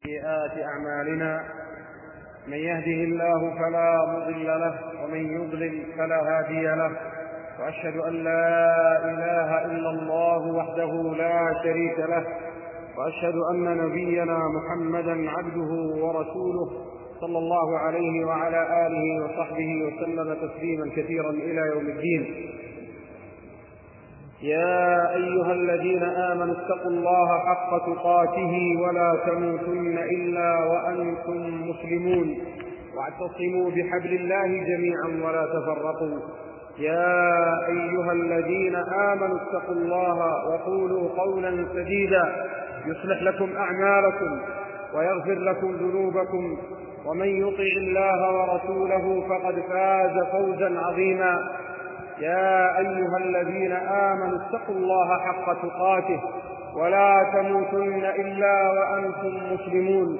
سيئات أعمالنا من يهده الله فلا مضل له ومن يضلل فلا هادي له، وأشهد أن لا إله إلا الله وحده لا شريك له، وأشهد أن نبينا محمدا عبده ورسوله صلى الله عليه وعلى آله وصحبه وسلم تسليما كثيرا إلى يوم الدين. يا أيها الذين آمنوا اتقوا الله حق تقاته ولا تموتن إلا وأنتم مسلمون، واعتصموا بحبل الله جميعا ولا تفرقوا. يا أيها الذين آمنوا اتقوا الله وقولوا قولا سديدا يصلح لكم أعمالكم ويغفر لكم ذنوبكم، ومن يطع الله ورسوله فقد فاز فوزا عظيما. يا أيها الذين آمنوا اتقوا الله حق تقاته ولا تموتن إلا وأنتم مسلمون.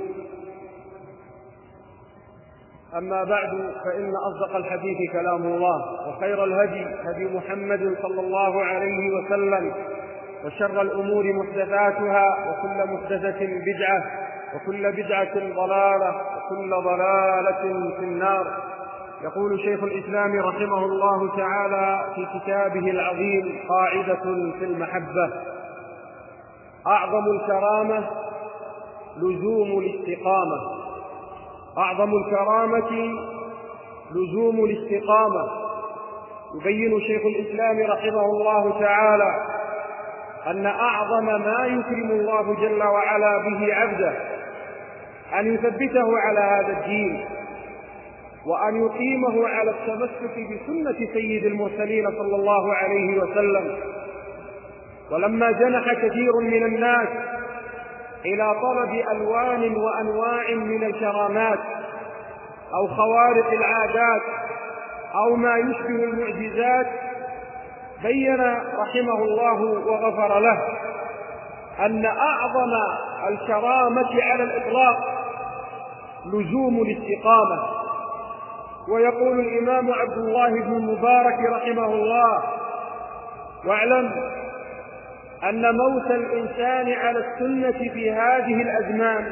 أما بعد، فإن أصدق الحديث كلام الله، وخير الهدي هدي محمد صلى الله عليه وسلم، وشر الأمور محدثاتها، وكل محدثة بدعة، وكل بدعة ضلالة، وكل ضلالة في النار. يقول شيخ الإسلام رحمه الله تعالى في كتابه العظيم قاعدة في المحبة: أعظم الكرامة لزوم الاستقامة. أعظم الكرامة لزوم الاستقامة. يبين شيخ الإسلام رحمه الله تعالى أن أعظم ما يكرم الله جل وعلا به عبده أن يثبته على هذا الدين، وأن يقيمه على التمسك بسنة سيد المرسلين صلى الله عليه وسلم. ولما جنح كثير من الناس إلى طلب ألوان وأنواع من الكرامات أو خوارق العادات أو ما يشبه المعجزات، بين رحمه الله وغفر له أن أعظم الكرامة على الإطلاق لزوم الاستقامة. ويقول الإمام عبد الله بن المبارك رحمه الله: واعلم أن موت الإنسان على السنة في هذه الأزمان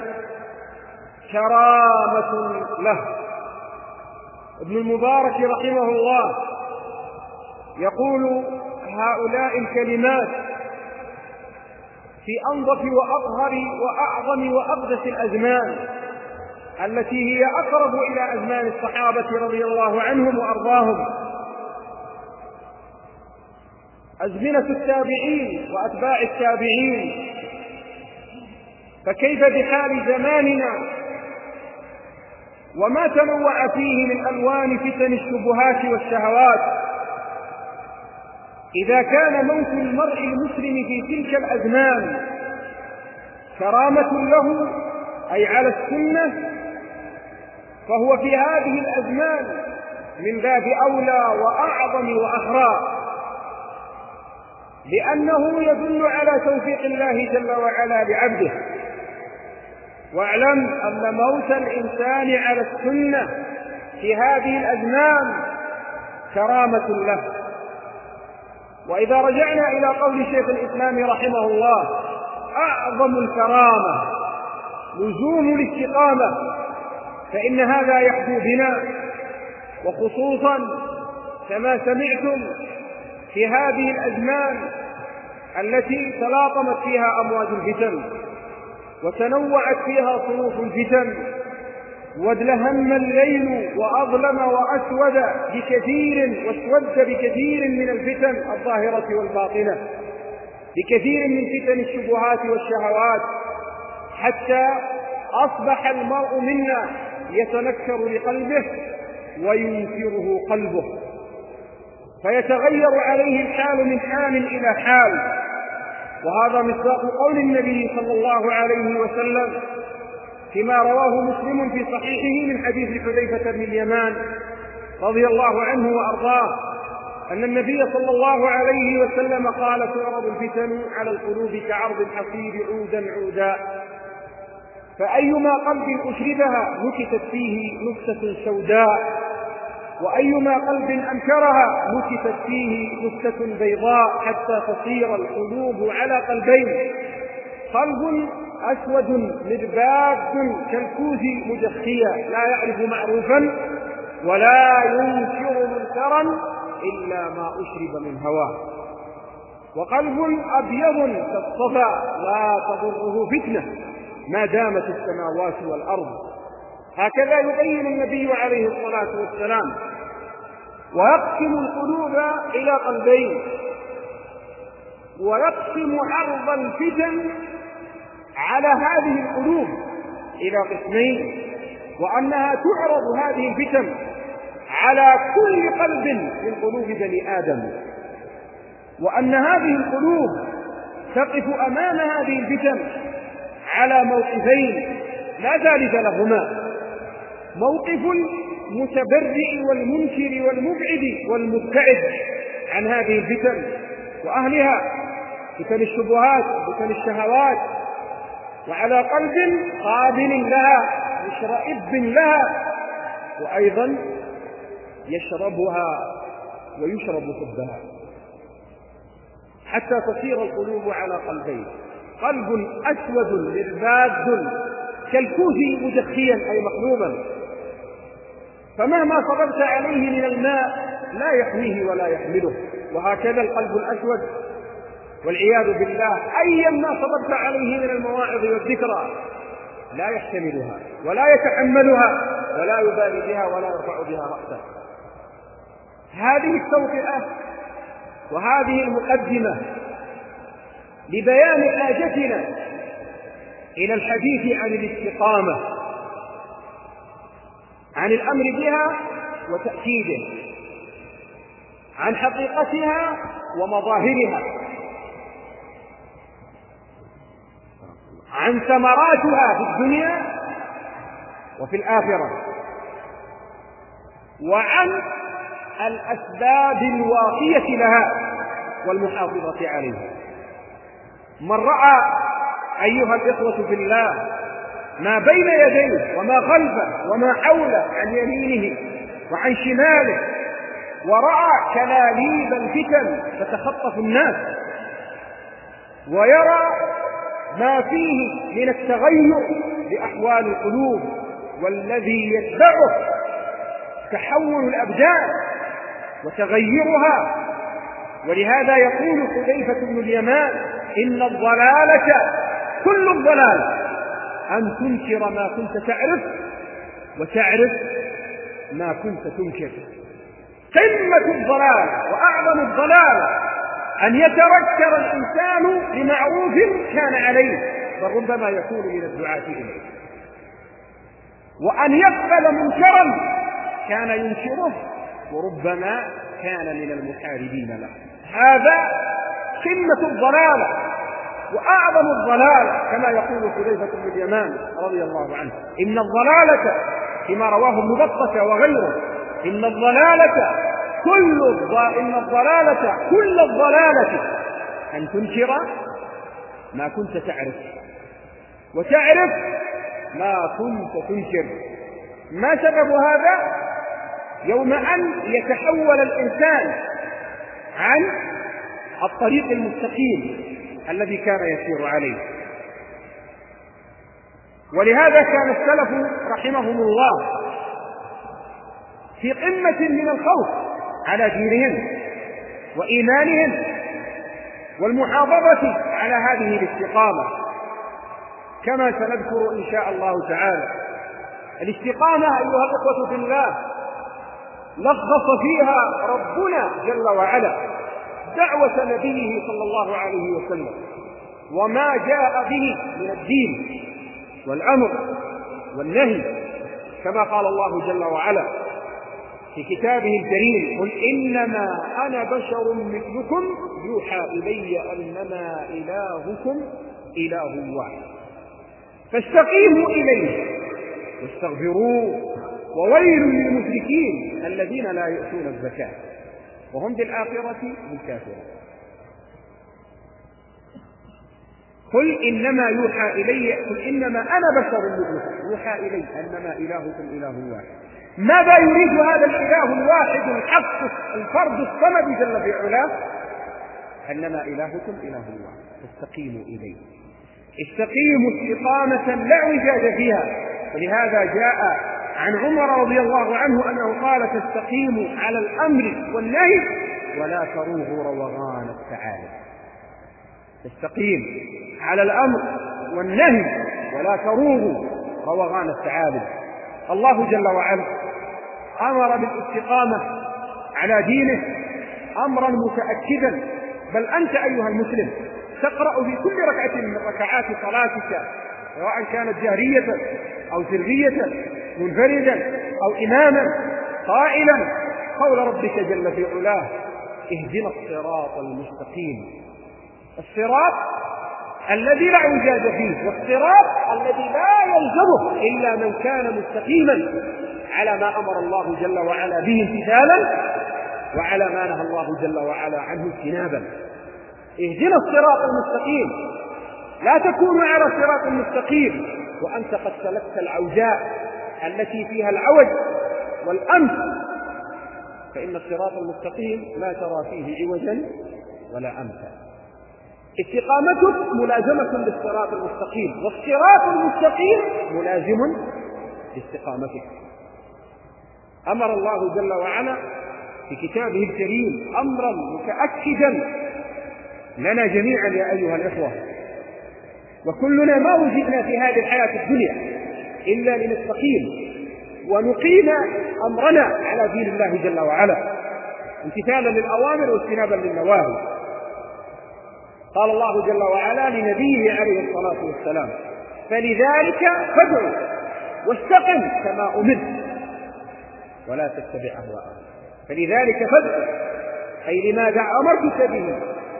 كرامة له. ابن المبارك رحمه الله يقول هؤلاء الكلمات في أنظف وأطهر وأعظم وأقدس الأزمان، التي هي أقرب إلى أزمان الصحابة رضي الله عنهم وأرضاهم، أزمنة التابعين وأتباع التابعين. فكيف بحال زماننا وما تنوع فيه من ألوان فتن الشبهات والشهوات؟ إذا كان موت المرء المسلم في تلك الأزمان كرامة له أي على السنة، فهو في هذه الأزمان من باب أولى وأعظم وأخرى، لأنه يدل على توفيق الله جل وعلا لعبده. واعلم أن موت الإنسان على السنة في هذه الأزمان كرامة له. وإذا رجعنا إلى قول شيخ الإسلام رحمه الله: أعظم الكرامة لزوم الاستقامة، فإن هذا يحدو بنا، وخصوصا كما سمعتم في هذه الأزمان التي تلاطمت فيها أمواج الفتن وتنوعت فيها صنوف الفتن، وادلهم الليل وأظلم وأسود بكثير من الفتن الظاهرة والباطنة، بكثير من فتن الشبهات والشهوات، حتى أصبح المرء منا يتنكر لقلبه وينكره قلبه، فيتغير عليه الحال من حال إلى حال. وهذا مصداق قول النبي صلى الله عليه وسلم فيما رواه مسلم في صحيحه من حديث حذيفة بن اليمان رضي الله عنه وأرضاه أن النبي صلى الله عليه وسلم قال: تعرض الفتن على القلوب كعرض الحصير عودا عودا، فأيما قلب أشربها نكتت فيه نكتة سوداء، وأيما قلب أنكرها نكتت فيه نكتة بيضاء، حتى تصير القلوب على قلبين: قلب أسود مرباد كالكوز مجخيا لا يعرف معروفا ولا ينكر منكرا إلا ما أشرب من هواه. وقلب أبيض كالصفا لا تضره فتنة ما دامت السماوات والأرض. هكذا يبين النبي عليه الصلاة والسلام. ويقسم القلوب إلى قلبين، ويقسم عرض الفتن على هذه القلوب إلى قسمين، وأنها تعرض هذه الفتن على كل قلب من قلوب بني آدم، وأن هذه القلوب تقف أمام هذه الفتن على موقفين لا ثالث لهما: موقف المتبرئ والمنكر والمبعد والمبتعد عن هذه الفتن وأهلها، فتن الشبهات وفتن الشهوات، وعلى قلب قابل لها مشرئب لها، وأيضا يشربها ويشرب حبها، حتى تصير القلوب على قلبين: قلب أسود مرباد كالكوز مجخيا أي مقلوبا، فمهما صببت عليه من الماء لا يحميه ولا يحمله. وهكذا القلب الأسود والعياذ بالله أيما صببت عليه من المواعظ والذكرى لا يحتملها ولا يتحملها ولا يبالي بها ولا يرفع بها رأسه. هذه التوطئة وهذه المقدمة لبيان حاجتنا إلى الحديث عن الاستقامة، عن الأمر بها وتأكيده، عن حقيقتها ومظاهرها، عن ثمراتها في الدنيا وفي الآخرة، وعن الأسباب الواقية لها والمحافظة عليها. من رأى أيها الإخوة في الله ما بين يديه وما خلفه وما حوله عن يمينه وعن شماله، ورأى كلاليب الفتن تتخطف الناس، ويرى ما فيه من التغير لأحوال القلوب والذي يتبعه تحول الأبدان وتغيرها. ولهذا يقول حذيفة بن اليمان: إن الضلالة كل الضلال أن تنكر ما كنت تعرف وتعرف ما كنت تنكر. قمة الضلال وأعظم الضلال أن يتركر الإنسان لمعروف كان عليه بل ربما يكون من الدعاة إليه، وأن يقبل منكرا كان ينكره وربما كان من المحاربين له. هذا قمة الضلال وأعظم الضلال، كما يقول حذيفة بن اليمان رضي الله عنه: إن الضلالة، كما رواه ابن بطة وغيره، إن الضلالة كل الضلالة أن تنكر ما كنت تعرف وتعرف ما كنت تنكر. ما سبب هذا؟ يوم أن يتحول الإنسان عن الطريق المستقيم الذي كان يسير عليه. ولهذا كان السلف رحمهم الله في قمة من الخوف على دينهم وإيمانهم والمحافظة على هذه الاستقامة، كما سنذكر إن شاء الله تعالى. الاستقامة أيها الإخوة في الله لخص فيها ربنا جل وعلا دعوة نبيه صلى الله عليه وسلم وما جاء به من الدين والأمر والنهي، كما قال الله جل وعلا في كتابه الكريم: قل إنما أنا بشر مثلكم يوحى إلي أنما إلهكم إله واحد فاستقيموا إليه واستغفروه وويل للمشركين الذين لا يؤتون الزكاة وهم بالآخرة هم كافرون. قل إنما يوحى إلي، قل إنما أنا بشر مثلكم يوحى إلي أنما إلهكم إله واحد. ماذا يريد هذا الإله الواحد الحق الفرد الصمد جل في علاه؟ أنما إلهكم إله واحد فاستقيموا إليه. استقيموا استقامة لا اعوجاج فيها. ولهذا جاء عن عمر رضي الله عنه أنه قال: تستقيموا على الأمر والنهي ولا تروغوا روغان الثعالب. تستقيم على الأمر والنهي ولا تروغوا روغان الثعالب. الله جل وعلا أمر بالاستقامة على دينه أمرا متأكدا، بل أنت أيها المسلم تقرأ في كل ركعة من ركعات صلاتك، سواء كانت جهرية أو سرية، منفردا أو إماما، قائلا قول ربك جل في علاه: اهدنا الصراط المستقيم. الصراط الذي لا اعوجاج فيه، والصراط الذي لا يلزمه إلا من كان مستقيما على ما أمر الله جل وعلا به امتثالا، وعلى ما نهى الله جل وعلا عنه اجتنابا. اهدنا الصراط المستقيم. لا تكون على صراط مستقيم وأنت قد سلكت العوجاء التي فيها العوج والأمس، فإن الصراط المستقيم لا ترى فيه عوجا ولا أمسا. استقامتك ملازمة للصراط المستقيم، والصراط المستقيم ملازم لاستقامتك. أمر الله جل وعلا في كتابه الكريم أمرا متأكدا لنا جميعا يا أيها الإخوة، وكلنا ما وجدنا في هذه الحياة الدنيا إلا لنستقيم ونقيم أمرنا على دين الله جل وعلا امتثالا للأوامر واجتنابا للنواهي. قال الله جل وعلا لنبيه عليه الصلاة والسلام: فلذلك فادع واستقم كما أمرت ولا تتبع أهواءهم. فلذلك فادع أي لماذا أمرتك به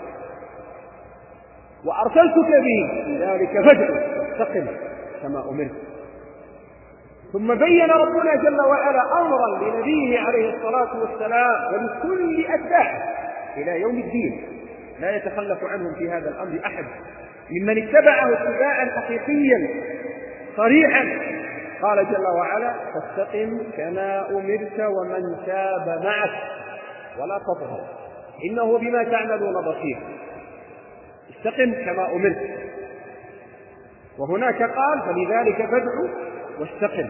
وأرسلتك به، لذلك فادع واستقم كما أمرت. ثم بين ربنا جل وعلا أمرا لنبيه عليه الصلاة والسلام ولكل أتباعه إلى يوم الدين لا يتخلف عنهم في هذا الأمر أحد ممن اتبعه اتباعا حقيقيا صريحا. قال جل وعلا: فاستقم كما أمرت ومن تاب معك ولا تطغوا إنه بما تعملون بصير. استقم كما أمرت. وهناك قال: فلذلك فادع واستقم.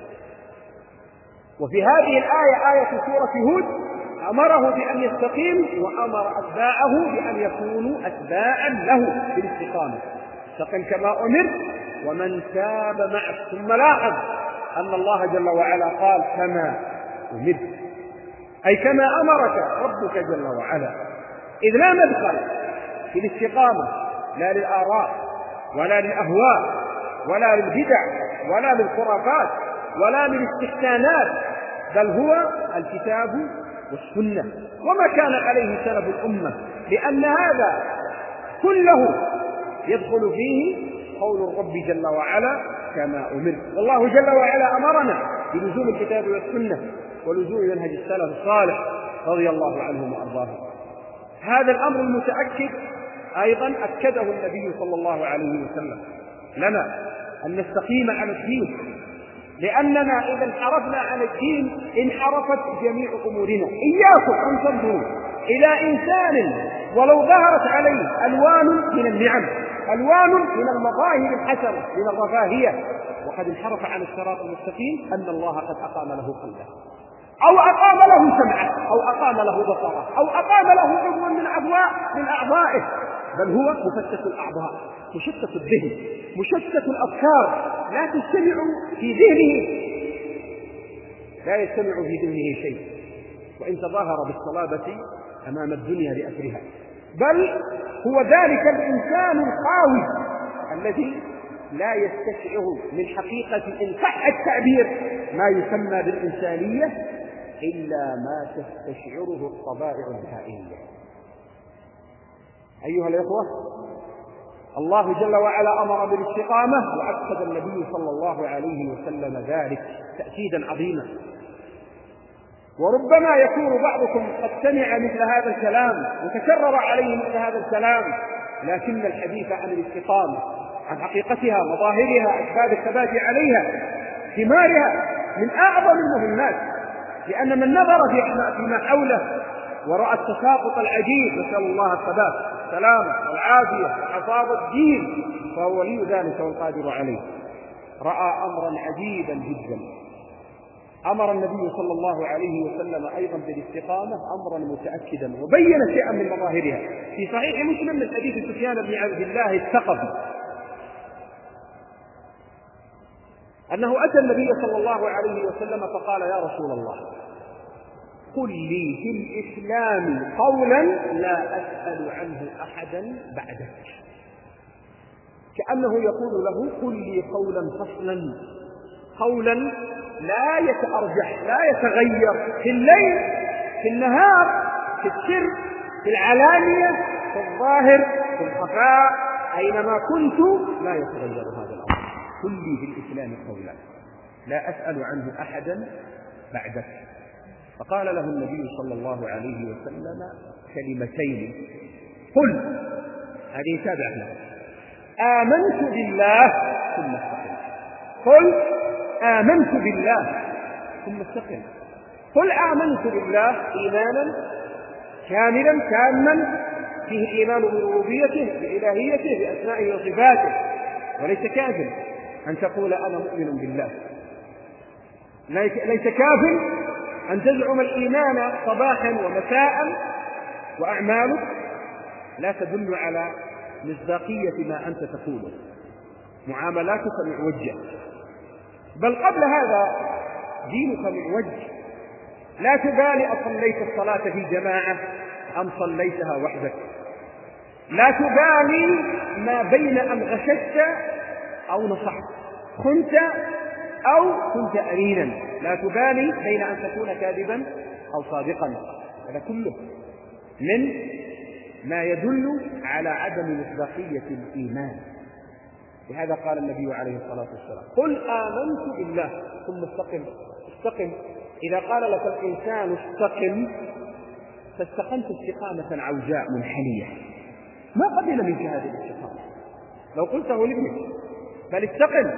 وفي هذه الآية آية سورة هود أمره بأن يستقيم وأمر أتباعه بأن يكونوا أتباعا له بالاستقامة. استقم كما أمرت ومن تاب معك. ثم لاحظ أن الله جل وعلا قال: كما أمرت، أي كما أمرك ربك جل وعلا، إذ لا مدخل في الاستقامة لا للآراء ولا للأهواء ولا للبدع ولا للخرافات ولا للاستحسانات، بل هو الكتاب والسنة وما كان عليه سلف الأمة، لأن هذا كله يدخل فيه قول الرب جل وعلا: كما أمرت. والله جل وعلا أمرنا بلزوم الكتاب والسنة ولزوم منهج السلف الصالح رضي الله عنهم وأرضاهم. هذا الأمر المتأكد أيضا أكده النبي صلى الله عليه وسلم لنا، أن نستقيم على الدين، لأننا إذا انحرفنا عن الدين انحرفت جميع أمورنا. إياكم أن تنظروا إلى إنسان ولو ظهرت عليه ألوان من النعم، ألوان من المظاهر الحسنة من الرفاهية، وقد انحرف عن الصراط المستقيم، أن الله قد أقام له قلبه أو أقام له سمعه أو أقام له بصره أو أقام له عضوا من أعضائه، بل هو مفتت الأعضاء، مشتت الذهن، مشتت الأفكار، لا تجتمع في ذهنه، لا يجتمع في ذهنه شيء، وإن تظاهر بالصلابة أمام الدنيا بأسرها، بل هو ذلك الإنسان القاوي الذي لا يستشعر من حقيقة إن صح التعبير ما يسمى بالإنسانية إلا ما تستشعره الطبائع البهائية. أيها الإخوة، الله جل وعلا أمر بالاستقامة، وأكد النبي صلى الله عليه وسلم ذلك تأكيدا عظيما. وربما يكون بعضكم قد سمع مثل هذا الكلام وتكرر عليه مثل هذا الكلام، لكن الحديث عن الاستقامة، عن حقيقتها، مظاهرها، أسباب الثبات عليها، ثمارها، من أعظم المهمات، لأن من نظر فيما حوله ورأى التساقط العجيب، نسأل الله الثبات، والسلامة والعافية وحفاظ الدين، فهو ولي ذلك والقادر عليه. رأى أمرا عجيبا جدا، أمر النبي صلى الله عليه وسلم أيضا بالاستقامة أمرا متأكدا، وبين شيئا من مظاهرها في صحيح مسلم من حديث سفيان بن عبد الله الثقفي أنه أتى النبي صلى الله عليه وسلم فقال: يا رسول الله، قل لي في الإسلام قولا لا أسأل عنه أحدا بعدك. كأنه يقول له: قل لي قولا فصلا، قولا لا يتأرجح لا يتغير في الليل في النهار في السر في العلانية في الظاهر في الخفاء، أينما كنت لا يتغير هذا الأمر. قل لي في الإسلام قولا لا أسأل عنه أحدا بعدك. فقال له النبي صلى الله عليه وسلم كلمتين: قل، هذه تابعة له، آمنت بالله ثم استقم. قل آمنت بالله ثم استقم. قل آمنت بالله إيمانا كاملا تاما فيه الإيمان بربوبيته بإلهيته بأسمائه وصفاته، وليس كافٍ أن تقول أنا مؤمن بالله، ليس كافٍ أن تزعم الإيمان صباحا ومساء وأعمالك لا تدل على مصداقية ما أنت تقوله، معاملاتك معوجة، بل قبل هذا دينك معوج. لا تبالي أصليت الصلاة في جماعة أم صليتها وحدك، لا تبالي ما بين أن غششت أو نصحت، خنت أو كنت أمينا، لا تبالي بين أن تكون كاذبا أو صادقا. هذا كله من ما يدل على عدم مصداقية الإيمان. لهذا قال النبي عليه الصلاة والسلام: قل آمنت بالله ثم استقم. استقم، إذا قال لك الإنسان استقم فاستقمت استقامة عوجاء منحنية، ما قبل منك هذه الاستقامة لو قلته لابنك، بل استقم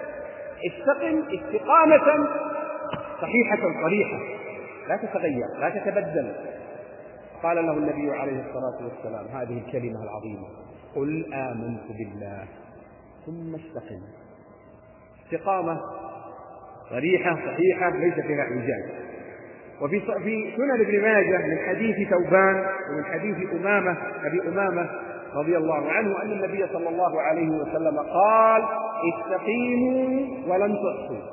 استقامة صحيحة صريحة لا تتغير لا تتبدل. قال له النبي عليه الصلاة والسلام هذه الكلمة العظيمة: قل آمنت بالله ثم استقم. استقامة صريحة صحيحة ليس فيها اعوجاج. وفي سنن ابن ماجه من حديث ثوبان ومن حديث أبي أمامة رضي الله عنه أن النبي صلى الله عليه وسلم قال: استقيموا ولن تحصوا،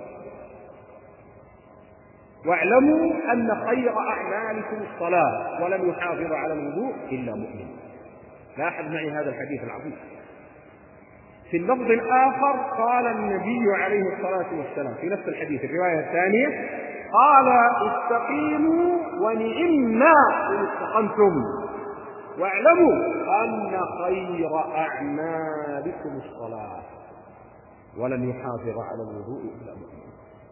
واعلموا أن خير أعمالكم الصلاة، ولم يحافظ على الوضوء إلا مؤمن. لاحظ معي هذا الحديث العظيم. في اللفظ الآخر قال النبي عليه الصلاة والسلام في نفس الحديث الرواية الثانية قال: استقيموا ونعما إن استقمتم، واعلموا أن خير أعمالكم الصلاة، ولن يحافظ على الوضوء إلا مؤمن.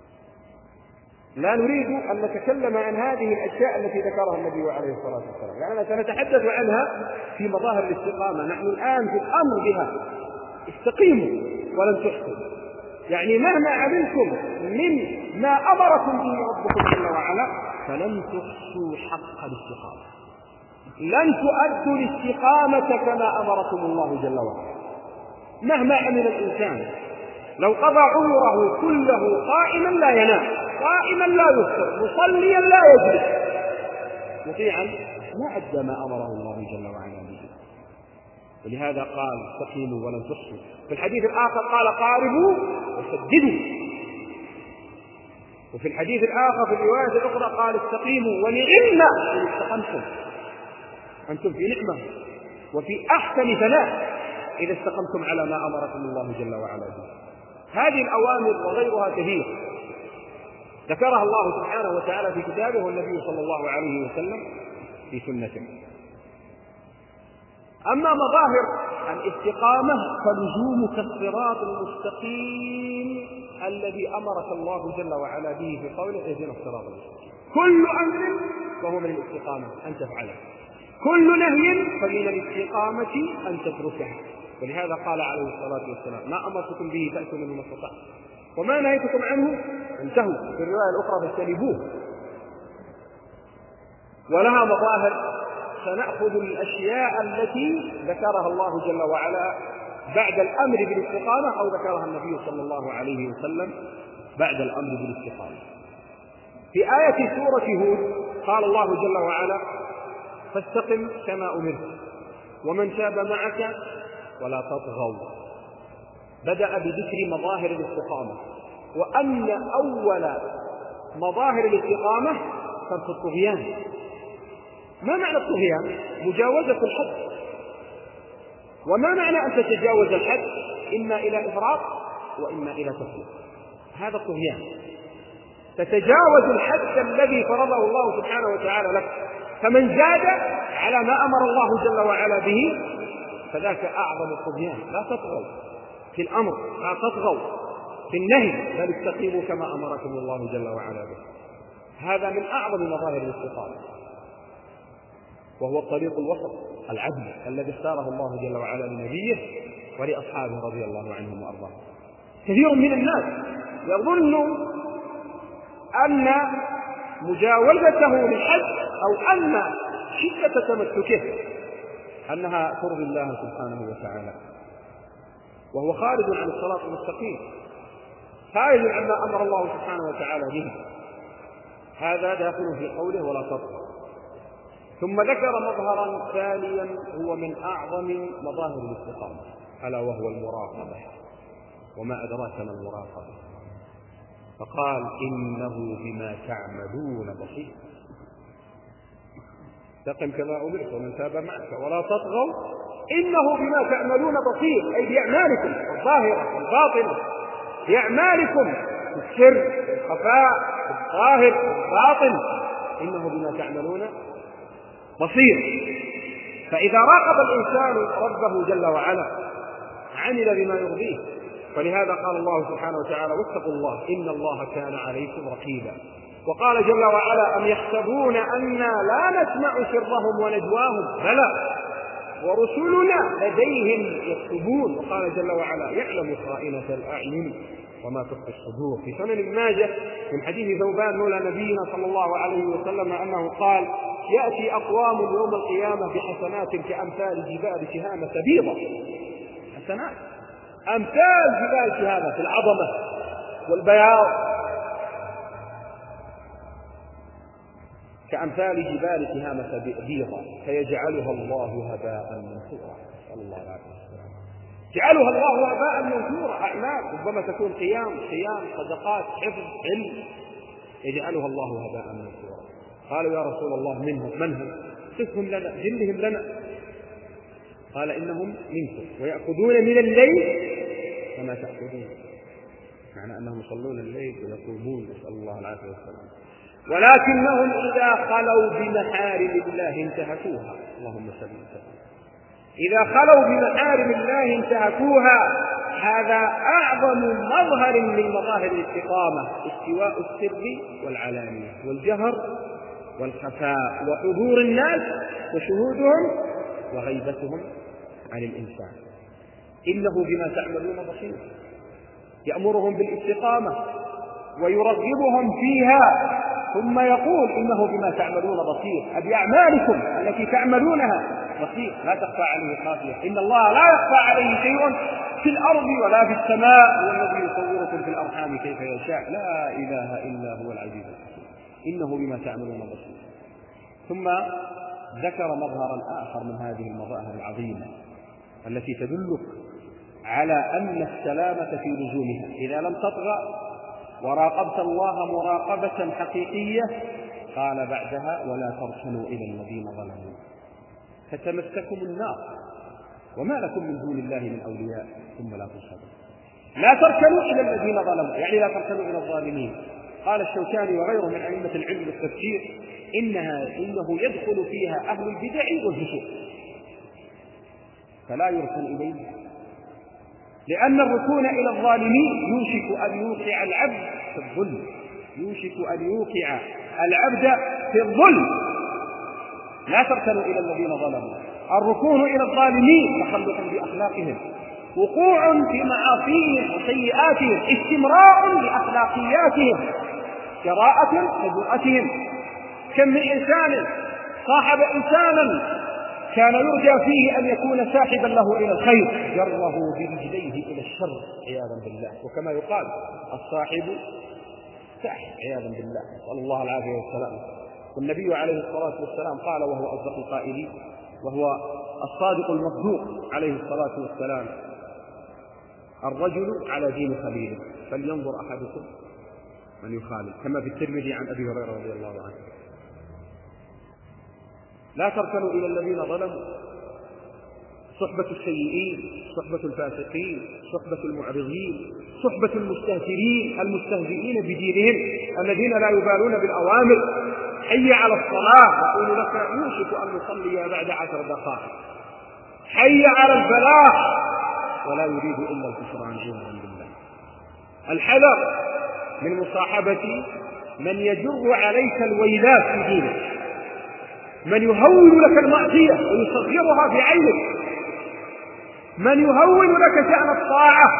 لا نريد أن نتكلم عن هذه الأشياء التي ذكرها النبي عليه الصلاة والسلام، لأننا سنتحدث عنها في مظاهر الاستقامة. نحن الآن في الأمر بها: استقيموا ولن تحصوا، يعني مهما عملتم من ما أمركم به ربكم جل وعلا فلن تحصوا حق الاستقامة، لن تؤدوا الاستقامة كما أمركم الله جل وعلا. مهما عمل الإنسان، لو قضى عمره كله قائما لا ينام، قائما لا يفطر، مصليا لا يجلس، مطيعا، ما أدى ما أمره الله جل وعلا به. ولهذا قال: استقيموا ولن تحصوا. في الحديث الآخر قال: قاربوا وسددوا. وفي الحديث الآخر في الرواية الأخرى قال: استقيموا ونعما إن استقمتم. أنتم في نعمة وفي أحسن ثناء إذا استقمتم على ما أمركم الله جل وعلا به. هذه الأوامر وغيرها كثير ذكرها الله سبحانه وتعالى في كتابه والنبي صلى الله عليه وسلم في سنته. أما مظاهر الاستقامة فلزومك الصراط المستقيم الذي أمرك الله جل وعلا به في قوله: اهدنا الصراط المستقيم. كل أمر وهو من الاستقامة أن تفعله، كل نهي فمن الاستقامة أن تتركه. ولهذا قال عليه الصلاة والسلام: ما أمرتكم به فأتوا منه ما استطعتم، وما نهيتكم عنه انتهوا. في الرواية الأخرى: فاجتنبوه. ولها مظاهر سنأخذ الأشياء التي ذكرها الله جل وعلا بعد الأمر بالاستقامة، أو ذكرها النبي صلى الله عليه وسلم بعد الأمر بالاستقامة. في آية سورة هود قال الله جل وعلا: فاستقم كما أمرت ومن تاب معك ولا تطغوا. بدأ بذكر مظاهر الاستقامة، وأن أول مظاهر الاستقامة ترك الطغيان. ما معنى الطغيان؟ مجاوزة الحد. وما معنى أن تتجاوز الحد؟ إما إلى إفراط وإما إلى تفريط. هذا الطغيان، تتجاوز الحد الذي فرضه الله سبحانه وتعالى لك. فمن زاد على ما أمر الله جل وعلا به فذاك أعظم الطغيان. لا تطغوا في الأمر، لا تطغوا في النهي، بل استقيموا كما أمركم الله جل وعلا به. هذا من أعظم مظاهر الاستقامة، وهو الطريق الوسط العدل الذي اختاره الله جل وعلا لنبيه ولأصحابه رضي الله عنهم وأرضاهم. كثير من الناس يظن أن مجاوزته للحد أو أن شدة تمسكه أنها ترضي الله سبحانه وتعالى، وهو خارج عن الصراط المستقيم، خارج عما أمر الله سبحانه وتعالى به. هذا داخل في قوله ولا تطغوا. ثم ذكر مظهرا ثانيا هو من أعظم مظاهر الاستقامة، ألا وهو المراقبة. وما أدراك ما المراقبة؟ فقال: إنه بما تعملون بصير. استقم كما أمرت ومن تاب معك ولا تطغوا إنه بما تعملون بصير، أي بأعمالكم الظاهرة والباطنة، بأعمالكم في السر في الخفاء في الظاهر في الباطن، إنه بما تعملون بصير. فإذا راقب الإنسان ربه جل وعلا عمل بما يرضيه. فلهذا قال الله سبحانه وتعالى: واتقوا الله إن الله كان عليكم رقيبا. وقال جل وعلا: أم يحسبون أنا لا نسمع سرهم ونجواهم بلى ورسلنا لديهم يكتبون. وقال جل وعلا: يعلم خائنة الأعين وما تخفي الصدور. في سنن ابن ماجه من حديث ثوبان مولى نبينا صلى الله عليه وسلم أنه قال: يأتي أقوام يوم القيامة بحسنات كأمثال جبال تهامة بيضة. حسنات أمثال جبال تهامة في العظمة والبياض، كأمثال جبال تهامة بيضة، فيجعلها الله هباء منثورا. صلى الله عليه وسلم. جعلها الله هباء منثورا. أعمال ربما تكون قيام صيام صدقات حفظ علم، يجعلها الله هباء منثورا. قالوا: يا رسول الله من هم؟ صفهم لنا، جلهم لنا. قال: إنهم منكم ويأخذون من الليل كما تأخذون، معنى أنهم يصلون الليل ويقومون، نسأل الله العافية والسلام، ولكنهم إذا خلوا بمحارم الله انتهكوها. اللهم صل وسلم. إذا خلوا بمحارم الله انتهكوها. هذا أعظم مظهر من مظاهر الاستقامة، استواء السر والعلانية والجهر والخفاء وحضور الناس وشهودهم وغيبتهم عن الإنسان. إنه بما تعملون بصير. يأمرهم بالاستقامة ويرغبهم فيها، ثم يقول: إنه بما تعملون بصير، بأعمالكم التي تعملونها بصير، لا تخفى عليه خافية. إن الله لا يخفى عليه شيء في الأرض ولا في السماء، هو الذي يصوركم في الأرحام كيف يشاء، لا إله إلا هو العزيز الحكيم. إنه بما تعملون بصير. ثم ذكر مظهرا آخر من هذه المظاهر العظيمة التي تدلك على أن السلامة في لزومها. إذا لم تطغى وراقبت الله مراقبة حقيقية، قال بعدها: ولا تركنوا إلى الذين ظلموا فتمسكم النار وما لكم من دون الله من أولياء ثم لا تنصرون. لا تركنوا إلى الذين ظلموا، يعني لا تركنوا إلى الظالمين. قال الشوكاني وغيره من أئمة العلم والتفسير: إنه يدخل فيها أهل البدع والفسوق، فلا يركن إليه، لأن الركون إلى الظالمين يوشك أن يوقع العبد في الظلم، يوشك أن يوقع العبد في الظلم. لا تركنوا إلى الذين ظلموا. الركون إلى الظالمين تخلق بأخلاقهم، وقوع في معاصيهم وسيئاتهم، استمراء لأخلاقياتهم، جراءة وجرأتهم. كم من إنسان صاحب إنسانا كان يرجى فيه أن يكون ساحبا له إلى الخير جره برجليه إلى الشر عياذا بالله. وكما يقال الصاحب ساحب عياذا بالله، نسأل الله العافية والسلام. والنبي عليه الصلاة والسلام قال وهو أصدق القائلين وهو الصادق المصدوق عليه الصلاة والسلام: الرجل على دين خليله فلينظر أحدكم من يخالل، كما في الترمذي عن أبي هريرة رضي الله عنه. لا تركنوا إلى الذين ظلموا، صحبة السيئين، صحبة الفاسقين، صحبة المعرضين، صحبة المستهترين المستهزئين بدينهم الذين لا يبالون بالأوامر. حي على الصلاة يقول لك يوشك أن نصلي بعد 10 دقائق، حي على الفلاح ولا يريد إلا الخسران عياذا بالله. الحذر من مصاحبة من يجر عليك الويلات في دينك، من يهون لك المعصية ويصغرها في عينك، من يهون لك شأن الطاعة،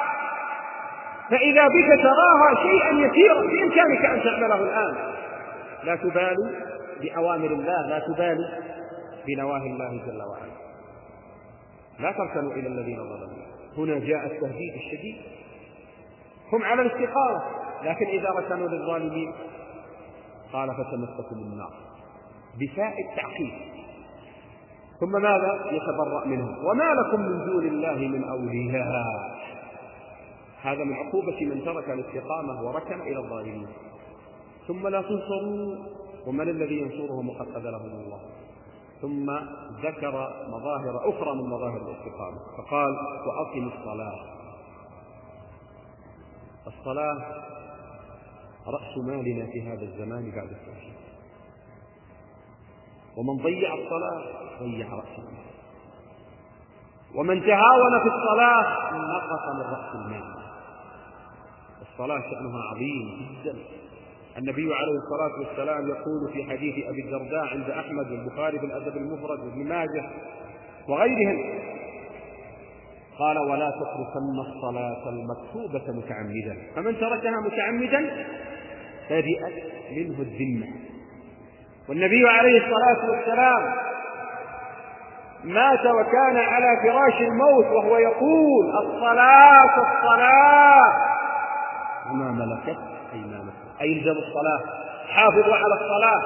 فإذا بك تراها شيئا يسيرا بإمكانك أن تعمله الآن. لا تبالي بأوامر الله، لا تبالي بنواهي الله جل وعلا. لا تركنوا إلى الذين ظلموا. هنا جاء التهديد الشديد. هم على الاستقامة، لكن إذا ركنوا للظالمين قال فتمسكوا النار بساء التعقيد. ثم ماذا؟ يتبرأ منهم. وما لكم من دون الله من أولياء. هذا من عقوبة من ترك الاستقامة وركن إلى الظالمين. ثم لا تنصروا، ومن الذي ينصرهم وقد خذلهم الله. ثم ذكر مظاهر أخرى من مظاهر الاستقامة فقال وأقم الصلاة. الصلاة رأس مالنا في هذا الزمان بعد التوحيد، ومن ضيع الصلاة ضيع رأس المال، ومن تهاون في الصلاة نقص من رأس المال. الصلاة شأنها عظيم جدا. النبي عليه الصلاة والسلام يقول في حديث أبي الدرداء عند أحمد والبخاري في الأدب المفرد وابن ماجه وغيرهم قال ولا تتركن الصلاة المكتوبة متعمدا، فمن تركها متعمدا برئت منه الذمة. والنبي عليه الصلاة والسلام مات وكان على فراش الموت وهو يقول الصلاة الصلاة وما ملكت أيمانكم، أي الزموا الصلاة، حافظوا على الصلاة.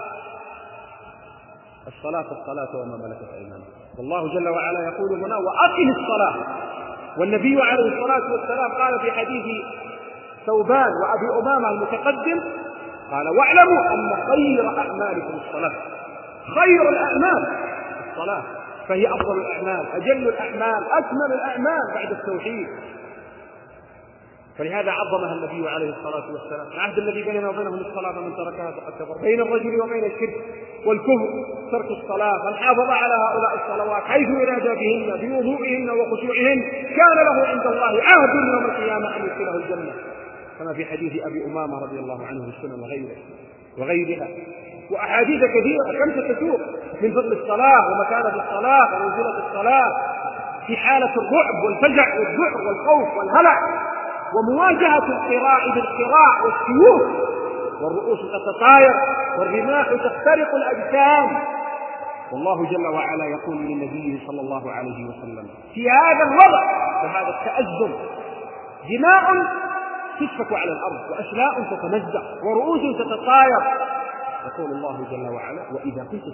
الصلاة وما ملكت أيمانكم. والله جل وعلا يقول هنا وأقم الصلاة. والنبي عليه الصلاة والسلام قال في حديث ثوبان وأبي أمامة المتقدم قال واعلموا أن خير أعمالكم الصلاة. خير الأعمال الصلاة، فهي أفضل الأعمال، أجل الأعمال، أكمل الأعمال بعد التوحيد. فلهذا عظمها النبي عليه الصلاة والسلام. العهد الذي بيننا وبينهم الصلاة فمن تركها فقد كفر. بين الرجل وبين الشرك والكفر ترك الصلاة. من حافظ على هؤلاء الصلوات حيث ينادى بهن بوضوئهن وخشوعهن كان له عند الله عهد يوم القيامة أن يدخله الجنة، كما في حديث أبي أمامة رضي الله عنه في السنن وغيرها. وأحاديث كثيرة كم ستسوق من فضل الصلاة ومكانة الصلاة ومنزلة الصلاة في حالة الرعب والفزع والذعر والخوف والهلع، ومواجهة القراء بالقراء والسيوف، والرؤوس تتطاير والرماح تخترق الأجسام. والله جل وعلا يقول للنبي صلى الله عليه وسلم في هذا الوضع وهذا التأزم دماء تسفك على الأرض وأشلاء تتمزق ورؤوس تتطاير. يقول الله جل وعلا وإذا كنت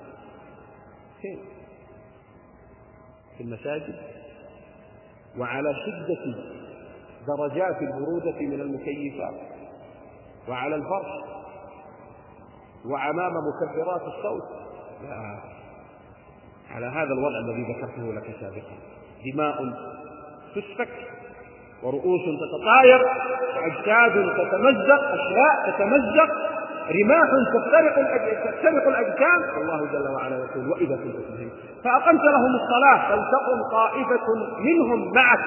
في المساجد وعلى شدة درجات البرودة من المكيفات وعلى الفرش وأمام مكبرات الصوت، لا، على هذا الوضع الذي ذكرته لك سابقا دماء تسفك ورؤوس تتطاير وأجساد تتمزق، أشلاء تتمزق، رماح تخترق الأجسام. الله جل وعلا يقول وإذا كنت فيهم فأقمت لهم الصلاة فلتقم طائفة منهم معك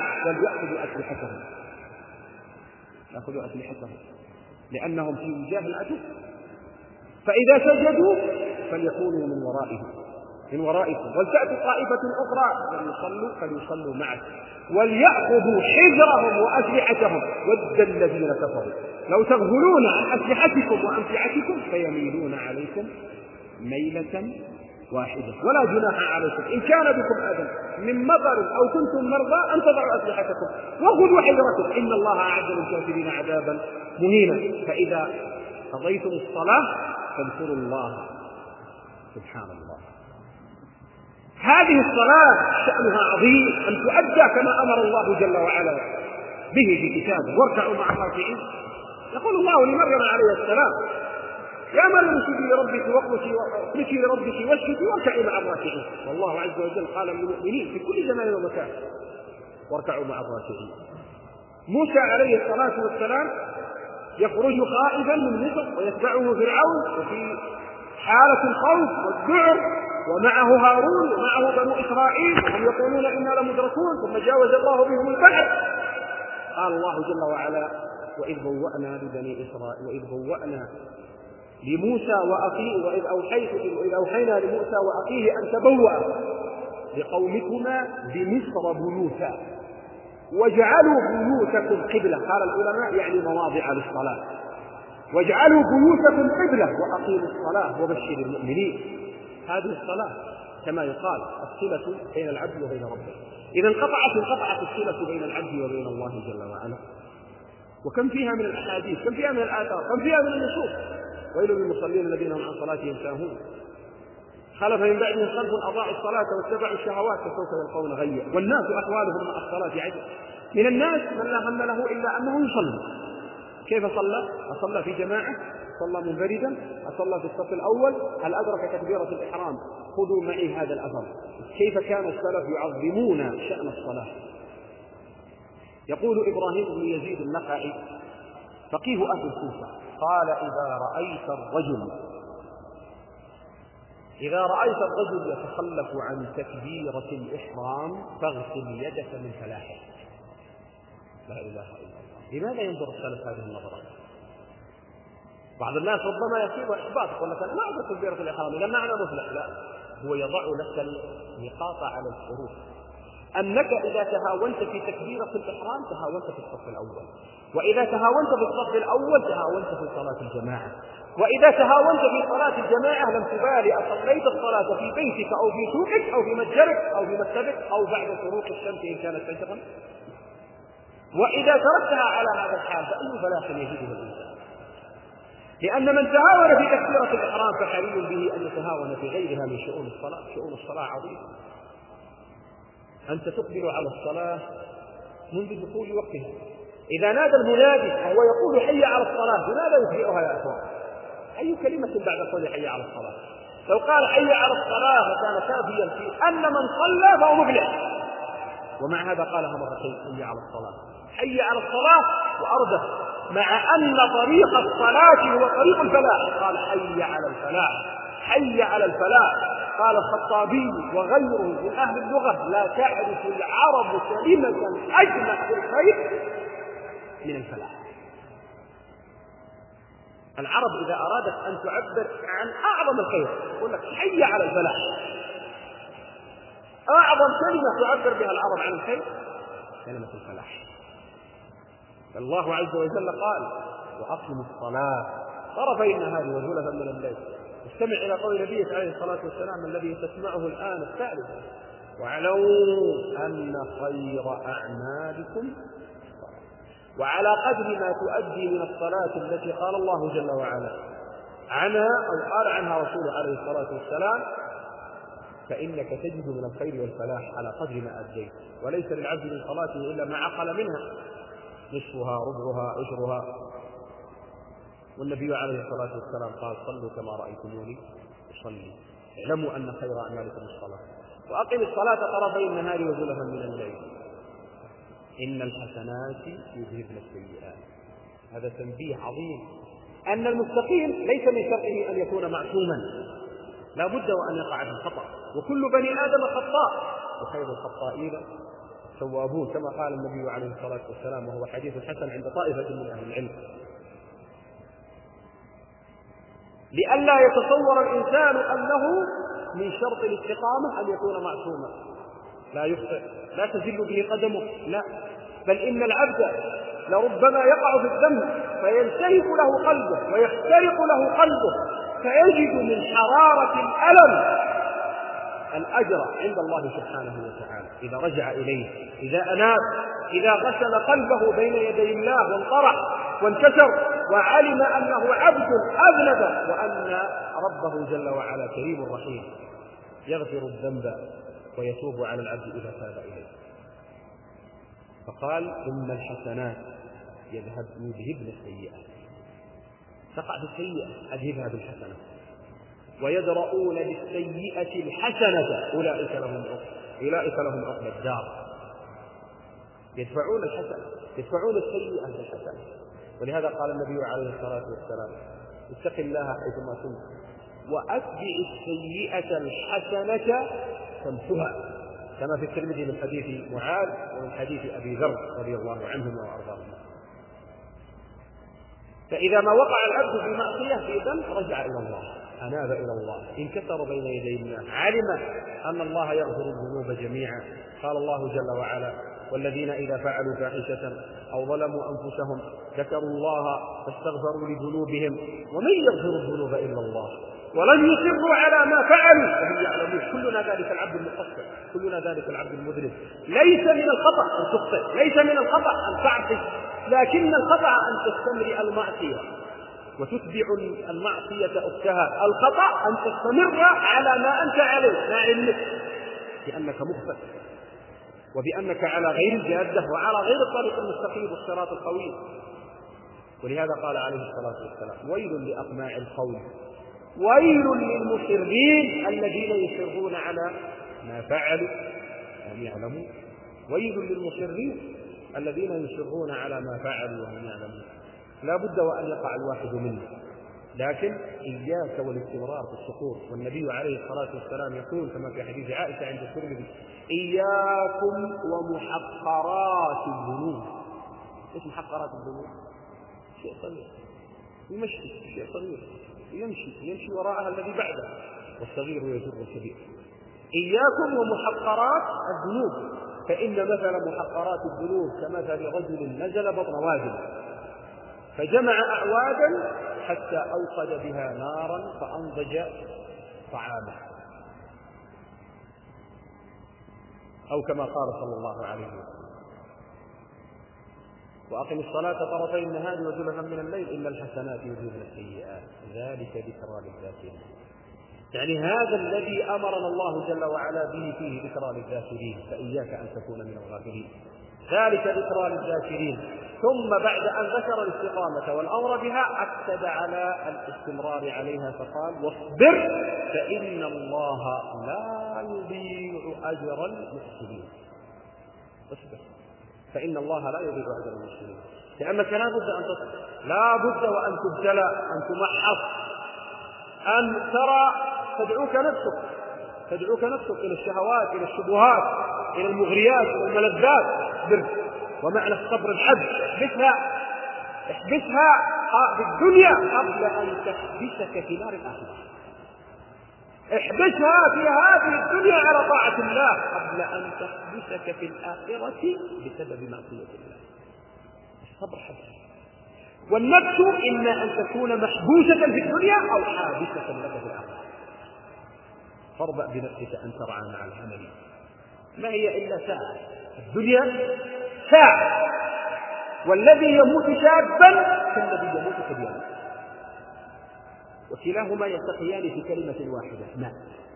وليأخذوا أسلحتهم لأنهم في وجاه العدو، فإذا سجدوا فليكونوا من ورائكم ولتأتي طائفة أخرى فليصلوا معك وليأخذوا حذرهم وأسلحتهم ود الذين كفروا لو تغفلون عن أسلحتكم وأمتعتكم فيميلون عليكم ميلة واحدة. ولا جناح عليكم إن كان بكم أذى من مطر أو كنتم مرضى أن تضعوا أسلحتكم وخذوا حذركم إن الله أعد للكافرين عذابا مهينا. فإذا قضيتم الصلاة فاذكروا الله. سبحان الله. هذه الصلاة شأنها عظيم أن تؤدى كما أمر الله جل وعلا به في كتابه: واركعوا مع الراكعين. يقول الله لمريم عليه السلام: يا مريم اسجدي لربك واقنتي لربك واسجدي واركعي مع الراكعين. والله عز وجل قال للمؤمنين في كل زمان ومكان: واركعوا مع الراكعين. موسى عليه الصلاة والسلام يخرج خائفا من مصر ويتبعه فرعون وفي حالة الخوف والذعر، ومعه هارون ومعه بنو إسرائيل وهم يقولون إنا لمدركون، ثم جاوز الله بهم البحر. قال الله جل وعلا: وإذ بوأنا لموسى وأخيه وإذ أوحينا لموسى وأخيه أن تبوأ لقومكما بمصر بيوتا واجعلوا بيوتكم قبلة. قال العلماء يعني مواضع للصلاة. واجعلوا بيوتكم قبلة وأقيموا الصلاة وبشر المؤمنين. هذه الصلاة كما يقال الصلة بين العبد وبين ربه. إذا انقطعت الصلة بين العبد وبين الله جل وعلا. وكم فيها من الأحاديث، كم فيها من الآثار، كم فيها من النصوص: ويل للمصلين الذين هم عن صلاتهم ساهون خلف من بعدهم خلف أضاعوا الصلاة واتبعوا الشهوات فسوف يلقون غيا. والناس أحوالهم مع الصلاة عجب. من الناس من لا هم له إلا أنه يصلي. كيف صلى؟ أصلى في جماعة؟ صلى منفردا؟ أصلى في الصف الأول؟ هل أدرك تكبيرة الإحرام؟ خذوا معي هذا الأثر كيف كان السلف يعظمون شأن الصلاة. يقول إبراهيم بن يزيد النخعي فقيه أهل الكوفة قال: إذا رأيت الرجل يتخلف عن تكبيرة الإحرام فاغسل يدك من فلاحه. لا إله إلا الله. لماذا ينظر السلف هذه النظرة؟ بعض الناس ربما يصيب إحباط يقول لك: أنا ما أعرف تكبيرة الإحرام لأن أنا مفلح. لا، هو يضع لك النقاط على الحروف. أنك إذا تهاونت في تكبيرة الإحرام تهاونت في الصف الأول، وإذا تهاونت في الصف الأول تهاونت في صلاة الجماعة، وإذا تهاونت في صلاة الجماعة لم تبالي أصليت الصلاة في بيتك أو في سوقك أو في متجرك أو في مكتبك أو بعد شروق الشمس إن كانت فجرا. وإذا تركتها على هذا الحال فأي فلاح يجده الإنسان. لأن من تهاون في تكبيرة الإحرام فحري به أن يتهاون في غيرها من شؤون الصلاة. شؤون الصلاة عظيمة. أنت تقبل على الصلاة منذ دخول وقتها. إذا نادى المنادي وهو يقول حي على الصلاة لماذا يفجئها يا أخوان؟ أي كلمة بعد قول حي على الصلاة؟ لو قال حي على الصلاة فكان كافيا في أن من صلى فهو مفلح، ومع هذا قالها مرتين: حي على الصلاة، حي على الصلاة، وأردف مع أن طريق الصلاة هو طريق الفلاح قال حي على الفلاح، حي على الفلاح. قال الخطابي وغيره من أهل اللغة: لا تعرف العرب كلمة أجمع في الخير من الفلاح. العرب إذا أرادت أن تعبر عن أعظم الخير يقول لك حي على الفلاح. أعظم كلمة تعبر بها العرب عن الخير كلمة الفلاح. الله عز وجل قال: وأقم الصلاة طرفي النهار وزلفا من الليل. استمع إلى قول نبيك عليه الصلاة والسلام الذي تسمعه الآن الثالث: واعلموا أن خير أعمالكم الصلاة. وعلى قدر ما تؤدي من الصلاة التي قال الله جل وعلا عنها أو قال عنها رسوله عليه الصلاة والسلام فإنك تجد من الخير والفلاح على قدر ما أديت. وليس للعبد من صلاته إلا ما عقل منها، نصفها ربعها عشرها. والنبي عليه الصلاة والسلام قال: صلوا كما رأيتموني أصلي. اعلموا أن خير أعمالكم الصلاة. وأقم الصلاة طرفي النهار وزلفا من الليل إن الحسنات يذهبن السيئات. هذا تنبيه عظيم أن المستقيم ليس من شرطه أن يكون معصوما، لا بد وأن يقع في الخطأ، وكل بني آدم خطاء وخير الخطائين توابون كما قال النبي عليه الصلاة والسلام، وهو حديث حسن عند طائفة من أهل العلم. لئلا يتصور الإنسان أنه من شرط الاستقامة أن يكون معصوما، لا يخطئ، لا تزل به قدمه، لا، بل إن العبد لربما يقع في الذنب فيلتهب له قلبه ويخترق له قلبه فيجد من حرارة الألم الأجر عند الله سبحانه وتعالى إذا رجع إليه، إذا أناب، إذا غسل قلبه بين يدي الله وانطرح وانكسر وعلم أنه عبد أذنب وأن ربه جل وعلا كريم رحيم يغفر الذنب ويتوب على العبد إذا تاب إليه. فقال إن الحسنات يذهبن السيئات، تقع بالسيئة أذهبها بالحسنة، ويدرؤون بالسيئة الحسنة أولئك لهم عقبى الدار. يدفعون الحسنة، يدفعون السيئة بالحسنة. ولهذا قال النبي عليه الصلاة والسلام اتق الله حيثما كنت وأتبع السيئة الحسنة تمحها، كما في الترمذي من حديث معاذ ومن حديث أبي ذر رضي الله عنهما وأرضاهما. فإذا ما وقع العبد في معصية في ذنب رجع إلى الله، أناب إلى الله، انكسر بين يدي الله، علم أن الله يغفر الذنوب جميعا. قال الله جل وعلا والذين إذا فعلوا فاحشة أو ظلموا أنفسهم ذكروا الله فاستغفروا لذنوبهم ومن يغفر الذنوب إلا الله ولم يصروا على ما فعلوا وهم يعلمون. كلنا ذلك العبد المقصر، كلنا ذلك العبد المذنب. ليس من الخطأ أن تخطئ، ليس من الخطأ أن تعصي، لكن الخطأ أن تستمر المعصية وتتبع المعصية أختها. الخطأ أن تستمر على ما أنت عليه مع علمك بأنك مخطئ وبأنك على غير الجادة وعلى غير الطريق المستقيم والصراط القويم. ولهذا قال عليه الصلاة والسلام ويل لأقماع القول ويل للمصرين الذين يصرون على ما فعلوا وهم يعلمون. ويل للمصرين الذين يصرون على ما فعلوا وهم يعلمون. لا بد وأن يقع الواحد منه، لكن إياك والاستمرار في السقوط. والنبي عليه الصلاة والسلام يقول كما في حديث عائشة عند الترمذي إياكم ومحقرات الذنوب. إيش محقرات الذنوب؟ شيء صغير يمشي، شيء صغير يمشي وراءها الذي بعده، والصغير يجر الكبير. إياكم ومحقرات الذنوب، فإن مثل محقرات الذنوب كمثل رجل نزل بطن واد فجمع أعوادا حتى أوقد بها نارا فأنضج طعامه، أو كما قال صلى الله عليه وسلم وأقم الصلاة طرفي النهار وزلفا من الليل إن الحسنات يذهبن السيئات ذلك ذكرى للذاكرين. يعني هذا الذي أمرنا الله جل وعلا به فيه ذكرى للذاكرين، فإياك أن تكون من الغافلين. ذلك ذكرى للذاكرين. ثم بعد أن ذكر الاستقامة والأمر بها أكد على الاستمرار عليها فقال واصبر فإن الله لا يضيع أجر المحسنين. اصبر فإن الله لا يضيع أجر المحسنين، لأنك لا بد أن تصبر، لا بد وأن تبتلى، أن تمحص، أن ترى تدعوك نفسك إلى الشهوات، إلى الشبهات، إلى المغريات، إلى الملذات. ومعنى الصبر الحبس، احبسها في الدنيا قبل أن تحبسك في نار الآخرة. احبسها في هذه الدنيا على طاعة الله قبل أن تحبسك في الآخرة بسبب معصية الله. الصبر حبس. والنفس إما أن تكون محبوسة في الدنيا أو حابسة لك في الآخرة. فاربأ بنفسك أن ترعى مع العمل، ما هي إلا ساعة، الدنيا ساعة، والذي يموت شابا كالذي يموت كبيرا، وكلاهما يلتقيان في كلمة واحدة مات.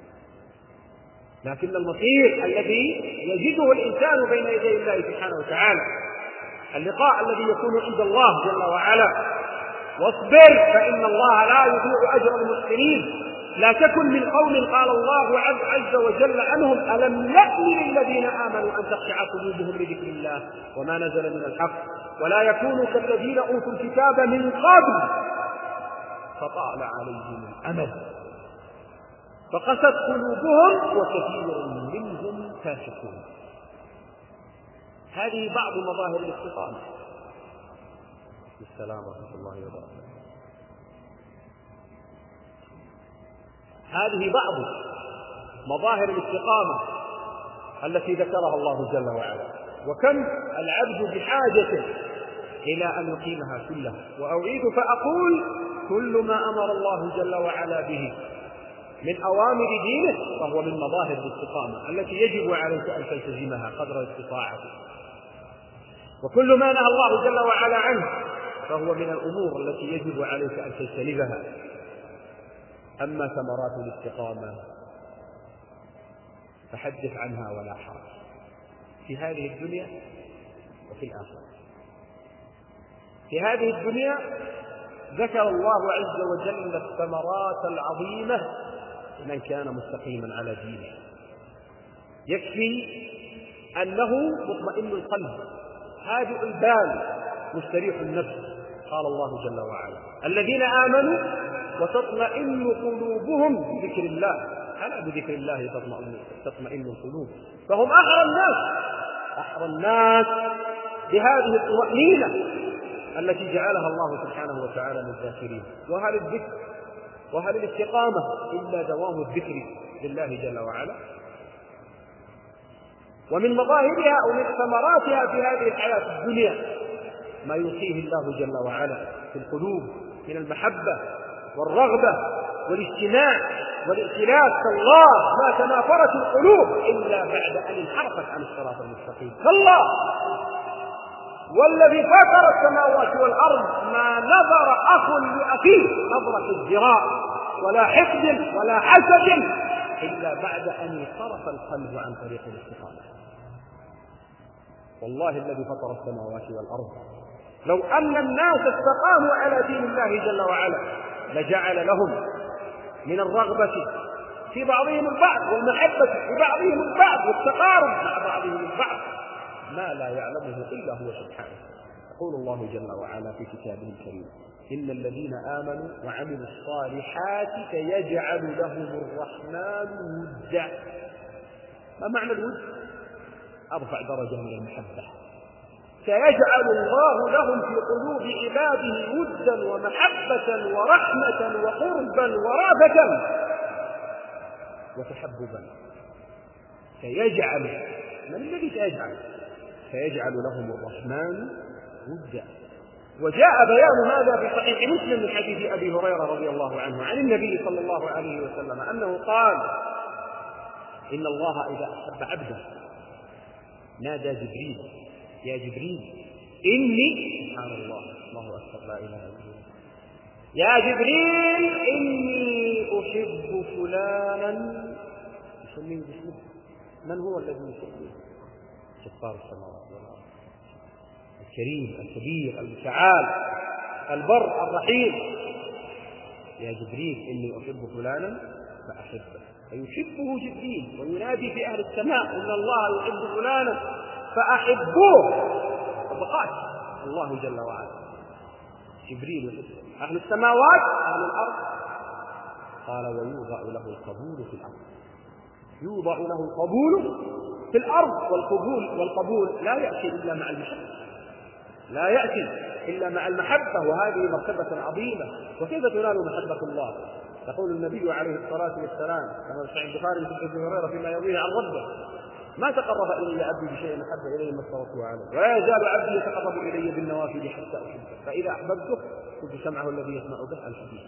لكن المصير الذي يجده الإنسان بين يدي الله سبحانه وتعالى، اللقاء الذي يكون عند الله جل وعلا. واصبر فإن الله لا يضيع أجر المحسنين. لا تكن من قوم قال الله عز وجل عنهم ألم يأن للذين آمنوا أن تخشع قلوبهم لذكر الله وما نزل من الحق ولا يكونوا كالذين أوتوا الكتاب من قبل فطال عليهم الأمد فقست قلوبهم وكثير منهم فاسقون. هذه بعض مظاهر الاستقامة. السلام ورحمة الله وبركاته. هذه بعض مظاهر الاستقامة التي ذكرها الله جل وعلا. وكم العبد بحاجة إلى أن يقيمها كلها. وأعيد فأقول كل ما أمر الله جل وعلا به من أوامر دينه فهو من مظاهر الاستقامة التي يجب عليك أن تلتزمها قدر استطاعتك، وكل ما نهى الله جل وعلا عنه فهو من الأمور التي يجب عليك أن تجتنبها. أما ثمرات الاستقامة فحدث عنها ولا حرج في هذه الدنيا وفي الآخرة. في هذه الدنيا ذكر الله عز وجل الثمرات العظيمة لمن كان مستقيما على دينه، يكفي أنه مطمئن القلب هادئ البال مستريح النفس. قال الله جل وعلا: الذين آمنوا وتطمئن قلوبهم بذكر الله. ألا بذكر الله تطمئن القلوب. فهم أحرى الناس بهذه الطمأنينة التي جعلها الله سبحانه وتعالى للذاكرين. وهل الذكر وهل الاستقامة إلا دوام الذكر لله جل وعلا؟ ومن مظاهرها ومن ثمراتها في هذه الحياة الدنيا ما يلقيه الله جل وعلا في القلوب من المحبة والرغبة والاجتماع والائتلاف كالله ما تنافرت القلوب إلا بعد أن انحرفت عن الصراط المستقيم. كالله والذي فاطر السماوات والأرض ما نظر أخ لأخيه نظرة الزراء ولا حقد ولا حسد إلا بعد أن انصرف القلب عن طريق الاستقامة. والله الذي فطر السماوات والأرض لو أن الناس استقاموا على دين الله جل وعلا لجعل لهم من الرغبة في بعضهم البعض والمحبة في بعضهم البعض والتقارب مع بعضهم البعض ما لا يعلمه إلا هو سبحانه. يقول الله جل وعلا في كتابه الكريم: إن الذين آمنوا وعملوا الصالحات سيجعل لهم الرحمن ودا. ما معنى الود؟ أرفع درجة من المحبة. سيجعل الله لهم في قلوب عباده ودا ومحبة ورحمة وقربا ورأفة وتحببا. سيجعل، من الذي سيجعل؟ سيجعل لهم الرحمن ودا. وجاء بيان هذا في صحيح مسلم من حديث أبي هريرة رضي الله عنه عن النبي صلى الله عليه وسلم أنه قال: إن الله إذا أحب عبدا نادى جبريل: يا جبريل إني، سبحان الله، الله أكبر، لا إله إلا الله، يا جبريل إني أحب فلانا. يسميه باسمه. من هو الذي يسميه؟ جبار السماوات والأرض، الكريم الكبير المتعال البر الرحيم. يا جبريل إني أحب فلانا فأحبه. فيحبه جبريل وينادي في أهل السماء: إن الله يحب فلانا فأحبوه. فبقات الله جل وعلا جبريل يحبه أهل السماوات أهل الأرض. قال: ويوضع له القبول في الأرض. يوضع له القبول في الأرض. والقبول لا يأتي إلا مع المحبة، لا يأتي إلا مع المحبة، وهذه مرتبة عظيمة. وكيف تنال محبة الله؟ يقول النبي عليه الصلاة والسلام كما في صحيح البخاري من حديث أبي هريرة فيما يرويه عن ربه: ما تقرب إلي عبدي بشيء أحب إلي ما افترضته عليه، ولا يزال عبدي يتقرب إلي بالنوافل حتى أحبه، فإذا أحببته كنت سمعه الذي يسمع به الحديث.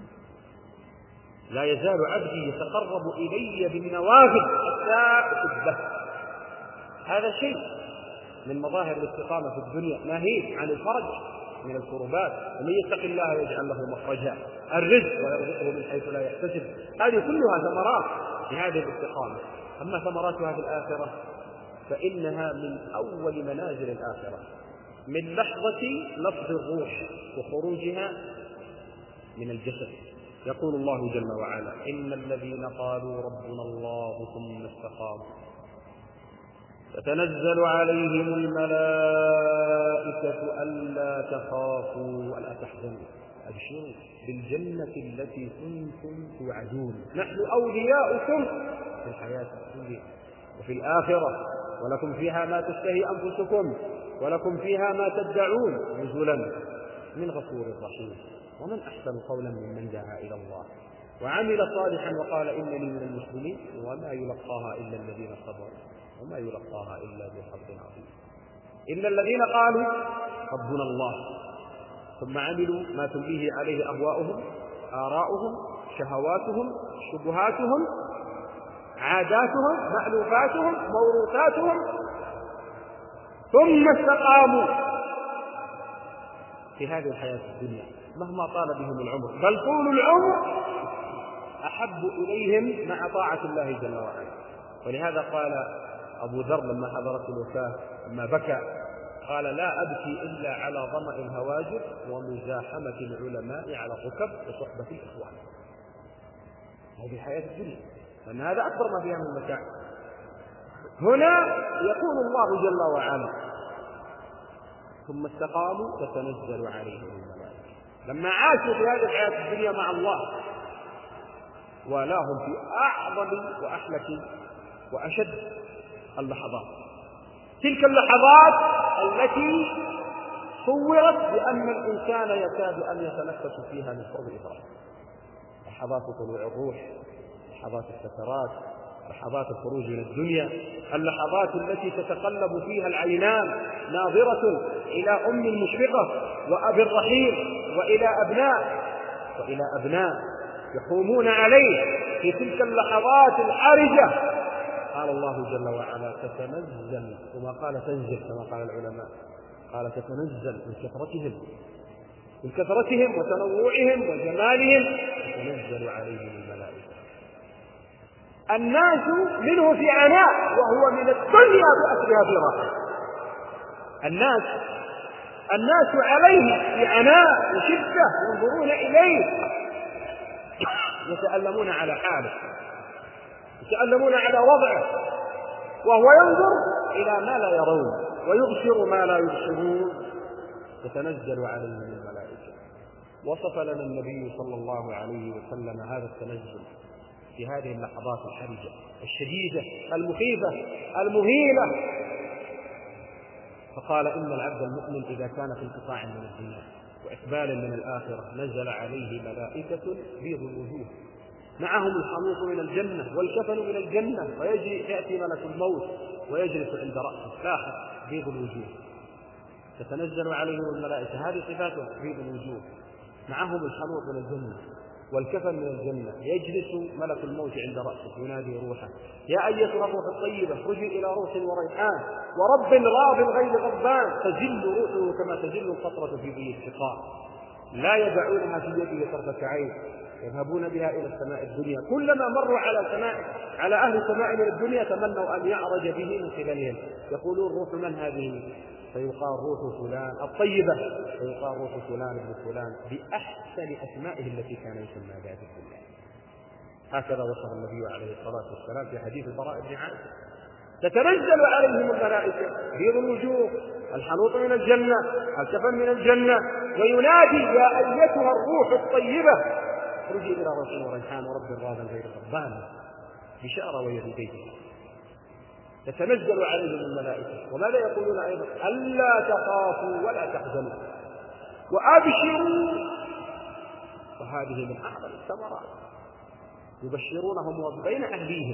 لا يزال عبدي يتقرب إلي بالنوافل حتى أحبه. هذا شيء من مظاهر الاستقامة في الدنيا، ناهيك عن الفرج من الكربات. ومن يتق الله يجعل له مخرجا، الرزق ويرزقه من حيث لا يحتسب. هذه كلها ثمرات لهذه الاستقامة. أما ثمراتها في الآخرة فإنها من أول منازل الآخرة، من لحظة لفظ الروح وخروجها من الجسد. يقول الله جل وعلا: إن الذين قالوا ربنا الله ثم استقاموا تتنزل عليهم الملائكة ألا تخافوا ولا تحزنوا أبشروا بالجنة التي كنتم توعدون نحن أولياؤكم في الحياة الدنيا وفي الآخرة ولكم فيها ما تشتهي أنفسكم ولكم فيها ما تدعون نزلا من غفور رحيم. ومن أحسن قولا ممن دعا إلى الله وعمل صالحا وقال إنني من المسلمين وما يلقاها إلا الذين صبروا وما يلقاها إلا ذو حظ عظيم. إن الذين قالوا ربنا الله ثم عملوا ما تلهيه عليه أهواؤهم، آراؤهم، شهواتهم، شبهاتهم، عاداتهم، مألوفاتهم، موروثاتهم، ثم استقاموا في هذه الحياة الدنيا مهما طال بهم العمر، بل طول العمر أحب إليهم مع طاعة الله جل وعلا. ولهذا قال أبو ذر لما حضرت الوفاة لما بكى قال: لا أبكي إلا على ظمأ الهواجر ومزاحمة العلماء على الركب وصحبة الإخوان. هذه حياة الدنيا، لأن هذا أكبر ما فيها من المتاع. هنا يقول الله جل وعلا: ثم استقاموا تتنزل عليهم الملائكة. لما عاشوا في هذه الحياة الدنيا مع الله ولاهم في أعظم وأحلك وأشد اللحظات، تلك اللحظات التي صورت بأن الإنسان يكاد أن يتنفس فيها من قرب إبراهيم، لحظات طلوع الروح، لحظات السكرات، لحظات الخروج من الدنيا، اللحظات التي تتقلب فيها العينان ناظرة إلى أم مشفقة وأب رحيم وإلى أبناء يقومون عليه في تلك اللحظات الحرجة. قال الله جل وعلا: تتنزل، وما قال تنزل كما قال العلماء، قال تتنزل من كثرتهم وتنوعهم وجمالهم، تتنزل عليهم الملائكة. الناس منه في عناء وهو من الدنيا بأسرها في راحة. الناس عليه في عناء وشدة، ينظرون إليه يتألمون على حاله، يتألمون على وضعه، وهو ينظر إلى ما لا يرون ويبصر ما لا يبصرون. تتنزل عليهم الملائكة. وصف لنا النبي صلى الله عليه وسلم هذا التنزل في هذه اللحظات الحرجة الشديدة المخيفة المهينة، فقال: إن العبد المؤمن إذا كان في انقطاع من الدنيا وإقبال من الآخرة نزل عليه ملائكة بيض الوجوه معهم الحنوط من الجنة والكفن من الجنة، ويأتي ملك الموت ويجلس عند رأسه، لاحظ بيض الوجوه، تتنزل عليهم الملائكة، هذه صفاتهم، بيض الوجوه، معهم الحنوط من الجنة والكفن من الجنة، يجلس ملك الموت عند رأسه ينادي روحه: يا أيتها الروح الطيبة اخرجي إلى روح وريحان ورب راض غير غضبان. تجل روحه كما تجل القطرة في ذي السقاء، لا يدعونها في يده طرفة عين، يذهبون بها إلى السماء الدنيا، كلما مروا على أهل سماء من الدنيا تمنوا أن يعرج به من قبلهم، يقولون: روح من هذه؟ فيقال: روح فلان الطيبة، فيقال: روح فلان ابن فلان، بأحسن أسمائه التي كان يسمى بها في الدنيا. هكذا وصف النبي عليه الصلاة والسلام في حديث البراء بن عازب: تتنزل عليهم الملائكة بيض الوجوه، الحنوط من الجنة، الكفن من الجنة، وينادي: يا أيتها الروح الطيبة اخرجي إلى روح وريحان ورب راض غير غضبان، بشارة ويهديه. تتنزل عليهم الملائكة. وماذا يقولون أيضا؟ ألا تخافوا ولا تحزنوا وأبشروا. وهذه من أعظم الثمرات، يبشرونهم وهم بين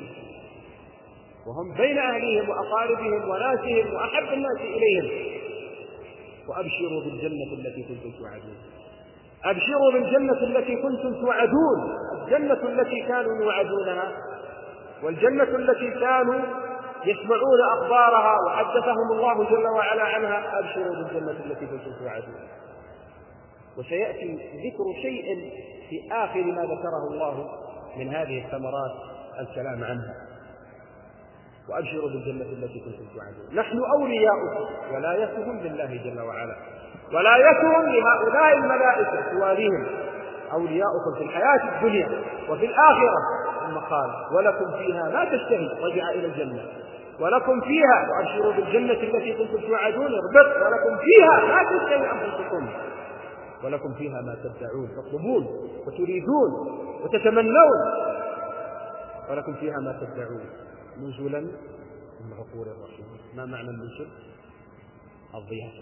أهليهم وأقاربهم وناسهم وأحب الناس إليهم. وأبشروا بالجنة التي كنتم توعدون. أبشروا بالجنة التي كنتم توعدون، الجنة التي كانوا يوعدونها والجنة التي كانوا يسمعون أخبارها وحدثهم الله جل وعلا عنها. أبشروا بالجنة التي كنتم توعدون. وسيأتي ذكر شيء في آخر ما ذكره الله من هذه الثمرات الكلام عنها. وأبشروا بالجنة التي كنتم توعدون. نحن أولياؤكم، ولايتهم لله جل وعلا، ولايتهم لهؤلاء الملائكة تواليهم، أولياؤكم في الحياة الدنيا وفي الآخرة. ثم قال: ولكم فيها ما تشتهي، رجع إلى الجنة، ولكم فيها، وأبشروا بالجنة التي كنتم توعدون، اربط، ولكم فيها ما تشتهي أنفسكم، ولكم فيها ما تدعون، تطلبون وتريدون وتتمنون، ولكم فيها ما تدعون، نزلا من غفور رحيم. ما معنى النزل؟ الضيافة،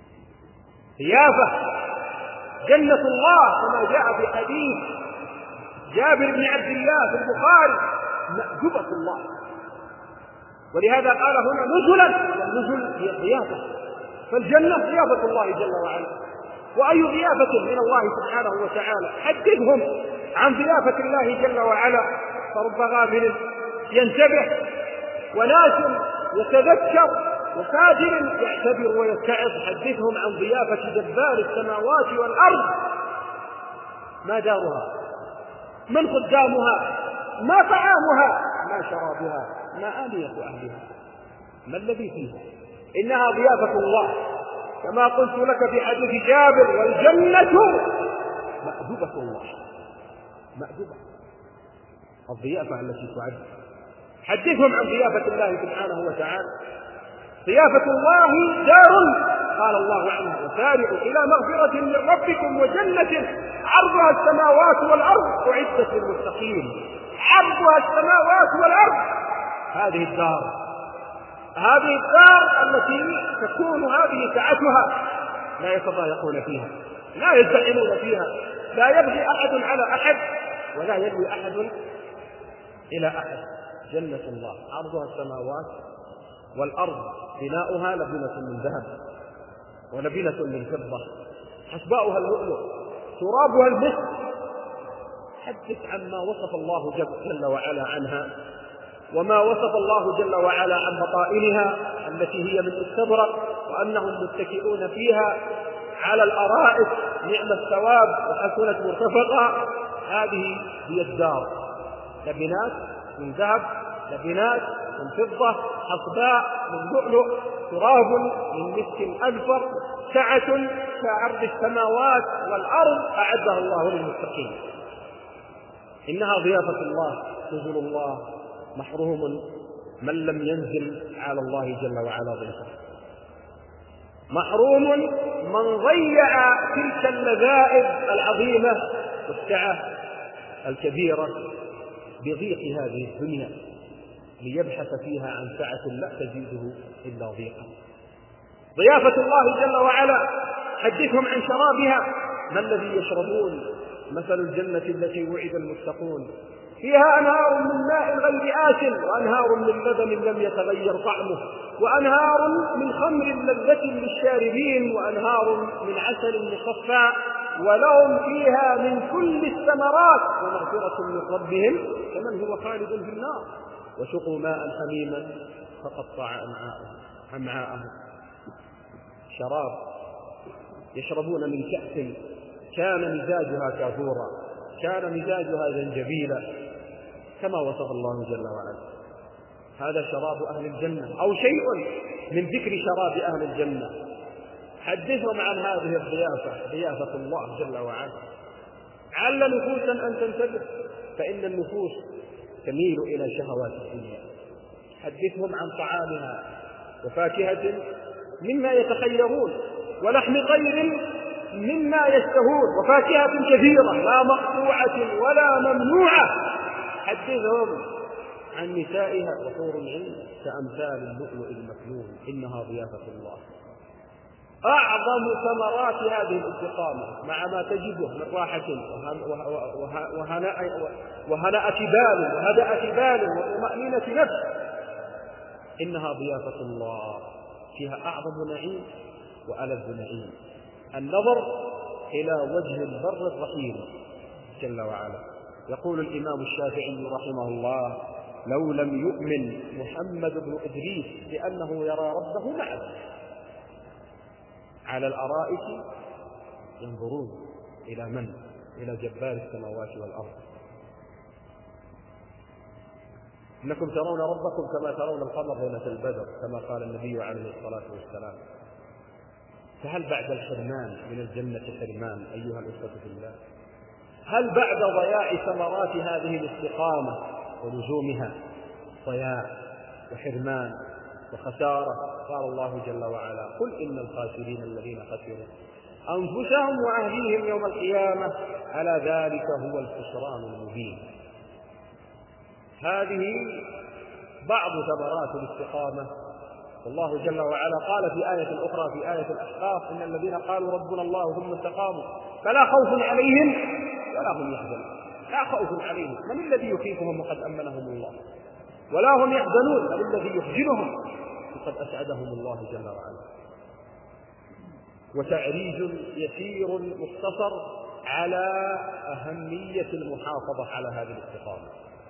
ضيافة جنة الله كما جاء في حديث جابر بن عبد الله في البخاري: مأدبة الله. ولهذا قال هنا نزلا، والنزل هي الضيافة، فالجنة ضيافة الله جل وعلا. وأي ضيافة من الله سبحانه وتعالى. حدثهم عن ضيافة الله جل وعلا، فرب غافل ينتبه وناس يتذكر وفاجر يعتبر ويتعظ. حدثهم عن ضيافة جبار السماوات والأرض، ما دارها، من خدامها، ما طعامها، ما شرابها، ما آنية أهلها، ما الذي فيها. إنها ضيافة الله كما قلت لك في حديث جابر: والجنة مأدبة الله. مأدبة، الضيافة التي تعد. حدثهم عن ضيافة الله سبحانه وتعالى. ضيافة الله دار قال الله عنها: وسارعوا إلى مغفرة من ربكم وجنة عرضها السماوات والأرض أعدت للمتقين. عرضها السماوات والأرض، هذه الدار التي تكون هذه سعتها، لا يتضايقون فيها، لا يزدحمون فيها، لا يبغي أحد على أحد ولا يلوي أحد إلى أحد. جنة الله عرضها السماوات والأرض، بناؤها لبنة من ذهب ولبنة من فضة، حسباؤها اللؤلؤ، ترابها المسك. حدث عما وصف الله جل وعلا عنها، وما وصف الله جل وعلا عن بطائنها التي هي من استبرق، وأنهم متكئون فيها على الأرائك، نعم الثواب وحسنت مرتفقة. هذه هي الدار، لبنات من ذهب، لبنات من فضة، حصباء من لؤلؤ، تراب من مسك أذفر، سعة كعرض السماوات والأرض أعدها الله للمتقين. إنها ضيافة الله، نزل الله، محروم من لم ينزل على الله جل وعلا ضيفه، محروم من ضيع تلك اللذائذ العظيمة والسعة الكبيرة بضيق هذه الدنيا، ليبحث فيها عن سعة لا تزيده إلا ضيقا. ضيافة الله جل وعلا. حدثهم عن شرابها، ما الذي يشربون. مثل الجنة التي وعد المتقون، فيها أنهار من ماء غير آسن، وأنهار من لبن لم يتغير طعمه، وأنهار من خمر لذة للشاربين، وأنهار من عسل مصفى، ولهم فيها من كل الثمرات ومغفرة من ربهم كمن هو خالد في النار، وسقوا ماء حميما فقطع أمعاءهم. شراب يشربون من كأس كان مزاجها كافورا، كان مزاجها زنجبيلا، كما وصف الله جل وعلا. هذا شراب أهل الجنة، أو شيء من ذكر شراب أهل الجنة. حدثهم عن هذه الضيافة، ضيافة الله جل وعلا. عل نفوسا أن تنتبه، فإن النفوس تميل إلى شهوات الدنيا. حدثهم عن طعامها وفاكهة مما يتخيرون، ولحم طير مما يشتهون، وفاكهة كثيرة لا مقطوعة ولا ممنوعة. حدثهم عن نسائها وحور العين كأمثال اللؤلؤ المكنون. إنها ضيافة الله. أعظم ثمرات هذه الاستقامة مع ما تجده من راحة وهناءة بال وهدأة بال وطمأنينة نفس. إنها ضيافة الله، فيها أعظم نعيم وألذ نعيم، النظر إلى وجه البر الرحيم جل وعلا. يقول الإمام الشافعي رحمه الله: لو لم يؤمن محمد بن إدريس بأنه يرى ربه معه. على الأرائك ينظرون إلى من؟ إلى جبار السماوات والأرض. إنكم ترون ربكم كما ترون القمر ليلة البدر، كما قال النبي عليه الصلاة والسلام. فهل بعد الحرمان من الجنة حرمان أيها الأخوة في الله؟ هل بعد ضياع ثمرات هذه الاستقامة ولزومها ضياع وحرمان وخسارة؟ قال الله جل وعلا: قل إن الخاسرين الذين خسروا أنفسهم وأهليهم يوم القيامة ألا ذلك هو الخسران المبين. هذه بعض ثمرات الاستقامة. والله جل وعلا قال في آية أخرى في آية الأحقاف: إن الذين قالوا ربنا الله ثم استقاموا فلا خوف عليهم ولا هم يحزنون. لا خوف عليهم، من الذي يخيفهم وقد أمنهم الله؟ ولا هم يحزنون، من الذي يحزنهم وقد أسعدهم الله جل وعلا. وتعريج يسير مختصر على أهمية المحافظة على هذه الاستقامة،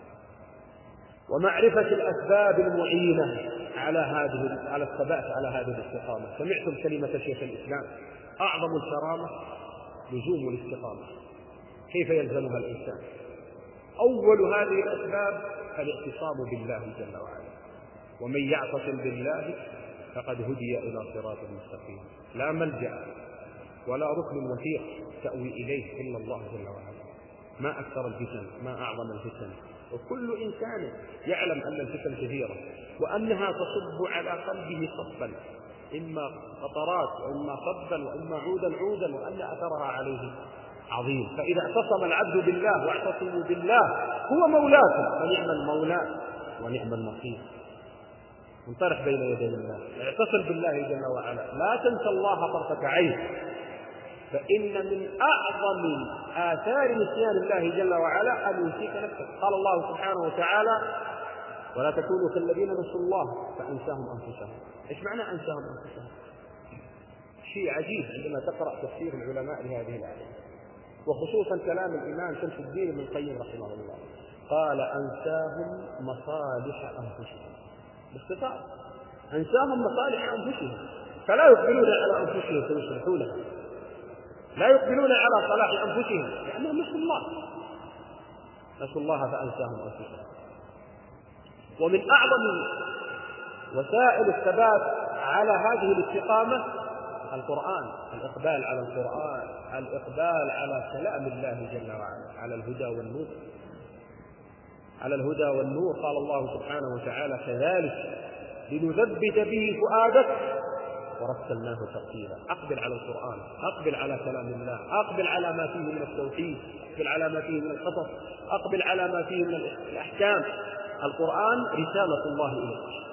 ومعرفة الأسباب المعينة على الثبات على هذه الاستقامة. سمعتم كلمة شيخ الإسلام: أعظم الكرامة لزوم الاستقامة. كيف يلزمها الإنسان؟ أول هذه الأسباب الاعتصام بالله جل وعلا، ومن يعتصم بالله فقد هدي إلى صراط مستقيم، لا ملجأ ولا ركن وثيق تأوي إليه إلا الله جل وعلا. ما أكثر الفتن، ما أعظم الفتن، وكل إنسان يعلم أن الفتن كثيرة وأنها تصب على قلبه صبا، إما قطرات وإما صبا وإما عودا وأن أثرها عليه عظيم. فإذا اعتصم العبد بالله واعتصموا بالله هو مولاكم فنعم المولى ونعم النصير. انطرح بين يدي الله، اعتصم بالله جل وعلا، لا تنسى الله طرفة عين، فإن من أعظم آثار نسيان الله جل وعلا أن ينسيك نفسك. قال الله سبحانه وتعالى: ولا تكونوا كالذين نسوا الله فأنساهم أنفسهم. إيش معنى أنساهم أنفسهم؟ شيء عجيب عندما تقرأ تفسير العلماء لهذه الآية، وخصوصا كلام الإمام شمس الدين ابن القيم رحمه الله. قال: أنساهم مصالح أنفسهم. باختصار أنساهم مصالح أنفسهم، فلا يقبلون على أنفسهم فيصلحونها، لا يقبلون على صلاح أنفسهم لأنهم نسوا الله فأنساهم أنفسهم. ومن أعظم وسائل الثبات على هذه الاستقامة القرآن، الإقبال على القرآن، الإقبال على كلام الله جل وعلا، على الهدى والنور، على الهدى والنور. قال الله سبحانه وتعالى: كذلك لنثبت به فؤادك ورتلناه ترتيلا. أقبل على القرآن، أقبل على كلام الله، أقبل على ما فيه من التوحيد، أقبل على ما فيه من القصص، أقبل على ما فيه من الأحكام. القرآن رسالة الله إليك،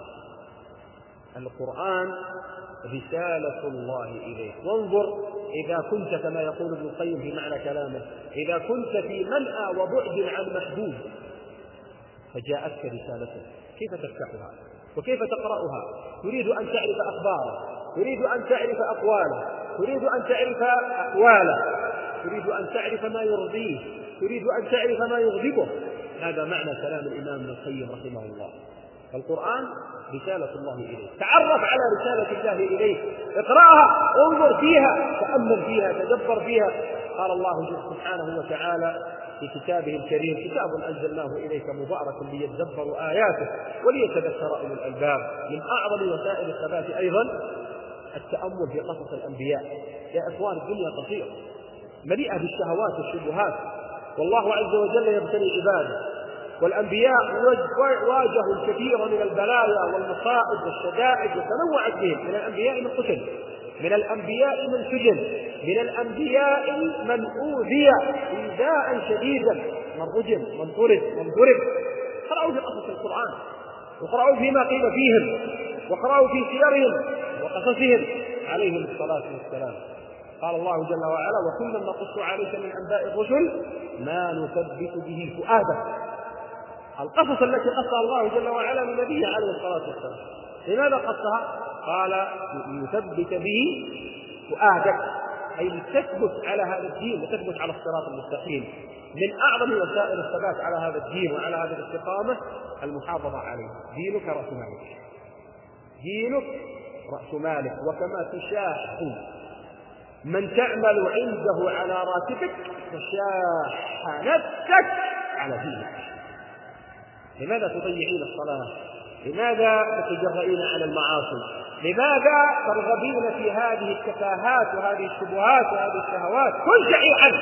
القرآن رسالة الله إليك. وانظر إذا كنت كما يقول ابن القيم في معنى كلامه: إذا كنت في منأى وبعد عن محبوب فجاءتك رسالته، كيف تفتحها وكيف تقرأها؟ تريد أن تعرف أخباره، تريد أن تعرف أقواله، تريد أن تعرف أقواله، تريد أن تعرف ما يرضيه، تريد أن تعرف ما يغضبه. هذا معنى كلام الإمام ابن القيم رحمه الله. القرآن رسالة الله إليك، تعرف على رسالة الله إليك، اقرأها، انظر فيها، تأمل فيها، تدبر فيها. قال الله سبحانه وتعالى في كتابه الكريم: كتاب أنزلناه إليك مبارك ليدبروا آياته وليتذكر أولو الألباب. من أعظم وسائل الثبات أيضا التأمل في قصص الأنبياء. يا إخوان، الدنيا قصيرة مليئة بالشهوات والشبهات، والله عز وجل يبتلي عباده، والأنبياء واجهوا الكثير من البلايا والمصائب والشدائد وتنوعت بهم. من الأنبياء من قتل، من الأنبياء من سجن، من الأنبياء من أوذي إيذاء شديدا، من رجم، من طرد، من ضرب. اقرأوا في قصص القرآن، واقرأوا فيما قيل فيهم، واقرأوا في سيرهم وقصصهم عليهم الصلاة والسلام. قال الله جل وعلا: وكلا نقص عليك من أنباء الرسل ما نثبت به فؤادك. القصص التي قصها الله جل وعلا لنبيه عليه الصلاة والسلام، لماذا قصها؟ قال: لنثبت به فؤادك، أي لتثبت على هذا الدين وتثبت على الصراط المستقيم. من أعظم وسائل الثبات على هذا الدين وعلى هذه الاستقامة المحافظة عليه. دينك رأس مالك، دينك رأس مالك، وكما تشاح من تعمل عنده على راتبك تشاح نفسك على دينك. لماذا تضيعين الصلاة؟ لماذا تتجرئين على المعاصي؟ لماذا ترغبين في هذه التفاهات وهذه الشبهات وهذه الشهوات؟ كن شحيحا،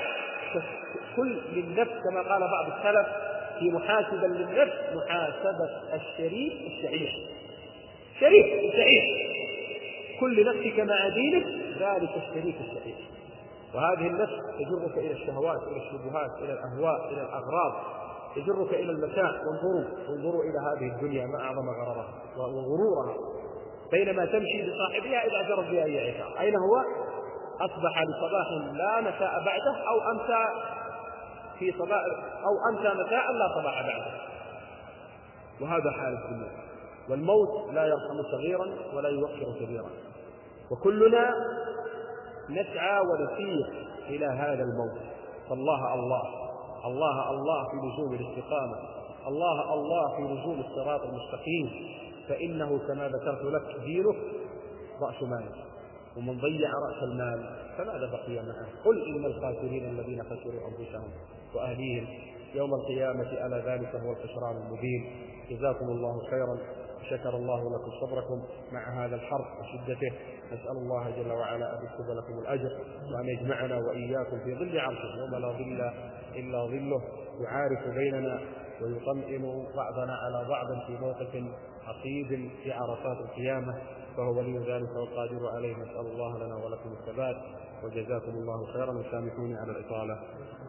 كن للنفس كما قال بعض السلف في محاسبا للنفس: محاسبة الشريف الشحيح. شريف شحيح، كل نفسك مع دينك ذلك الشريف الشحيح. وهذه النفس تجرك إلى الشهوات، إلى الشبهات، إلى الأهواء، إلى الأغراض، تجرك إلى المتاع. انظروا إلى هذه الدنيا ما أعظم غررها وغرورها، بينما تمشي بصاحبها إذا جرت بها أي عثار. أين هو؟ أصبح لصباح لا مساء بعده، أو أمسى مساء لا صباح بعده. وهذا حال الدنيا، والموت لا يرحم صغيرا ولا يوقر كبيرا، وكلنا نسعى ونسير إلى هذا الموت. فالله الله الله الله في لزوم الاستقامة، الله الله في لزوم الصراط المستقيم، فإنه كما ذكرت لك دينك رأس مالك، ومن ضيع رأس المال فماذا بقي معه؟ قل إن الخاسرين الذين خسروا أنفسهم وأهليهم يوم القيامة ألا ذلك هو الخسران المبين. جزاكم الله خيرا، شكر الله لكم صبركم مع هذا الحرب وشدته. نسأل الله جل وعلا أن يكتب لكم الأجر، وأن يجمعنا وإياكم في ظل عرشه يوم لا ظل إلا ظله، يعارف بيننا ويطمئن بعضنا على بعض في موقف عقيد في عرفات القيامة، فهو ولي ذلك والقادر عليه. نسأل الله لنا ولكم الثبات، وجزاكم الله خيرا، وسامحوني على الإطالة.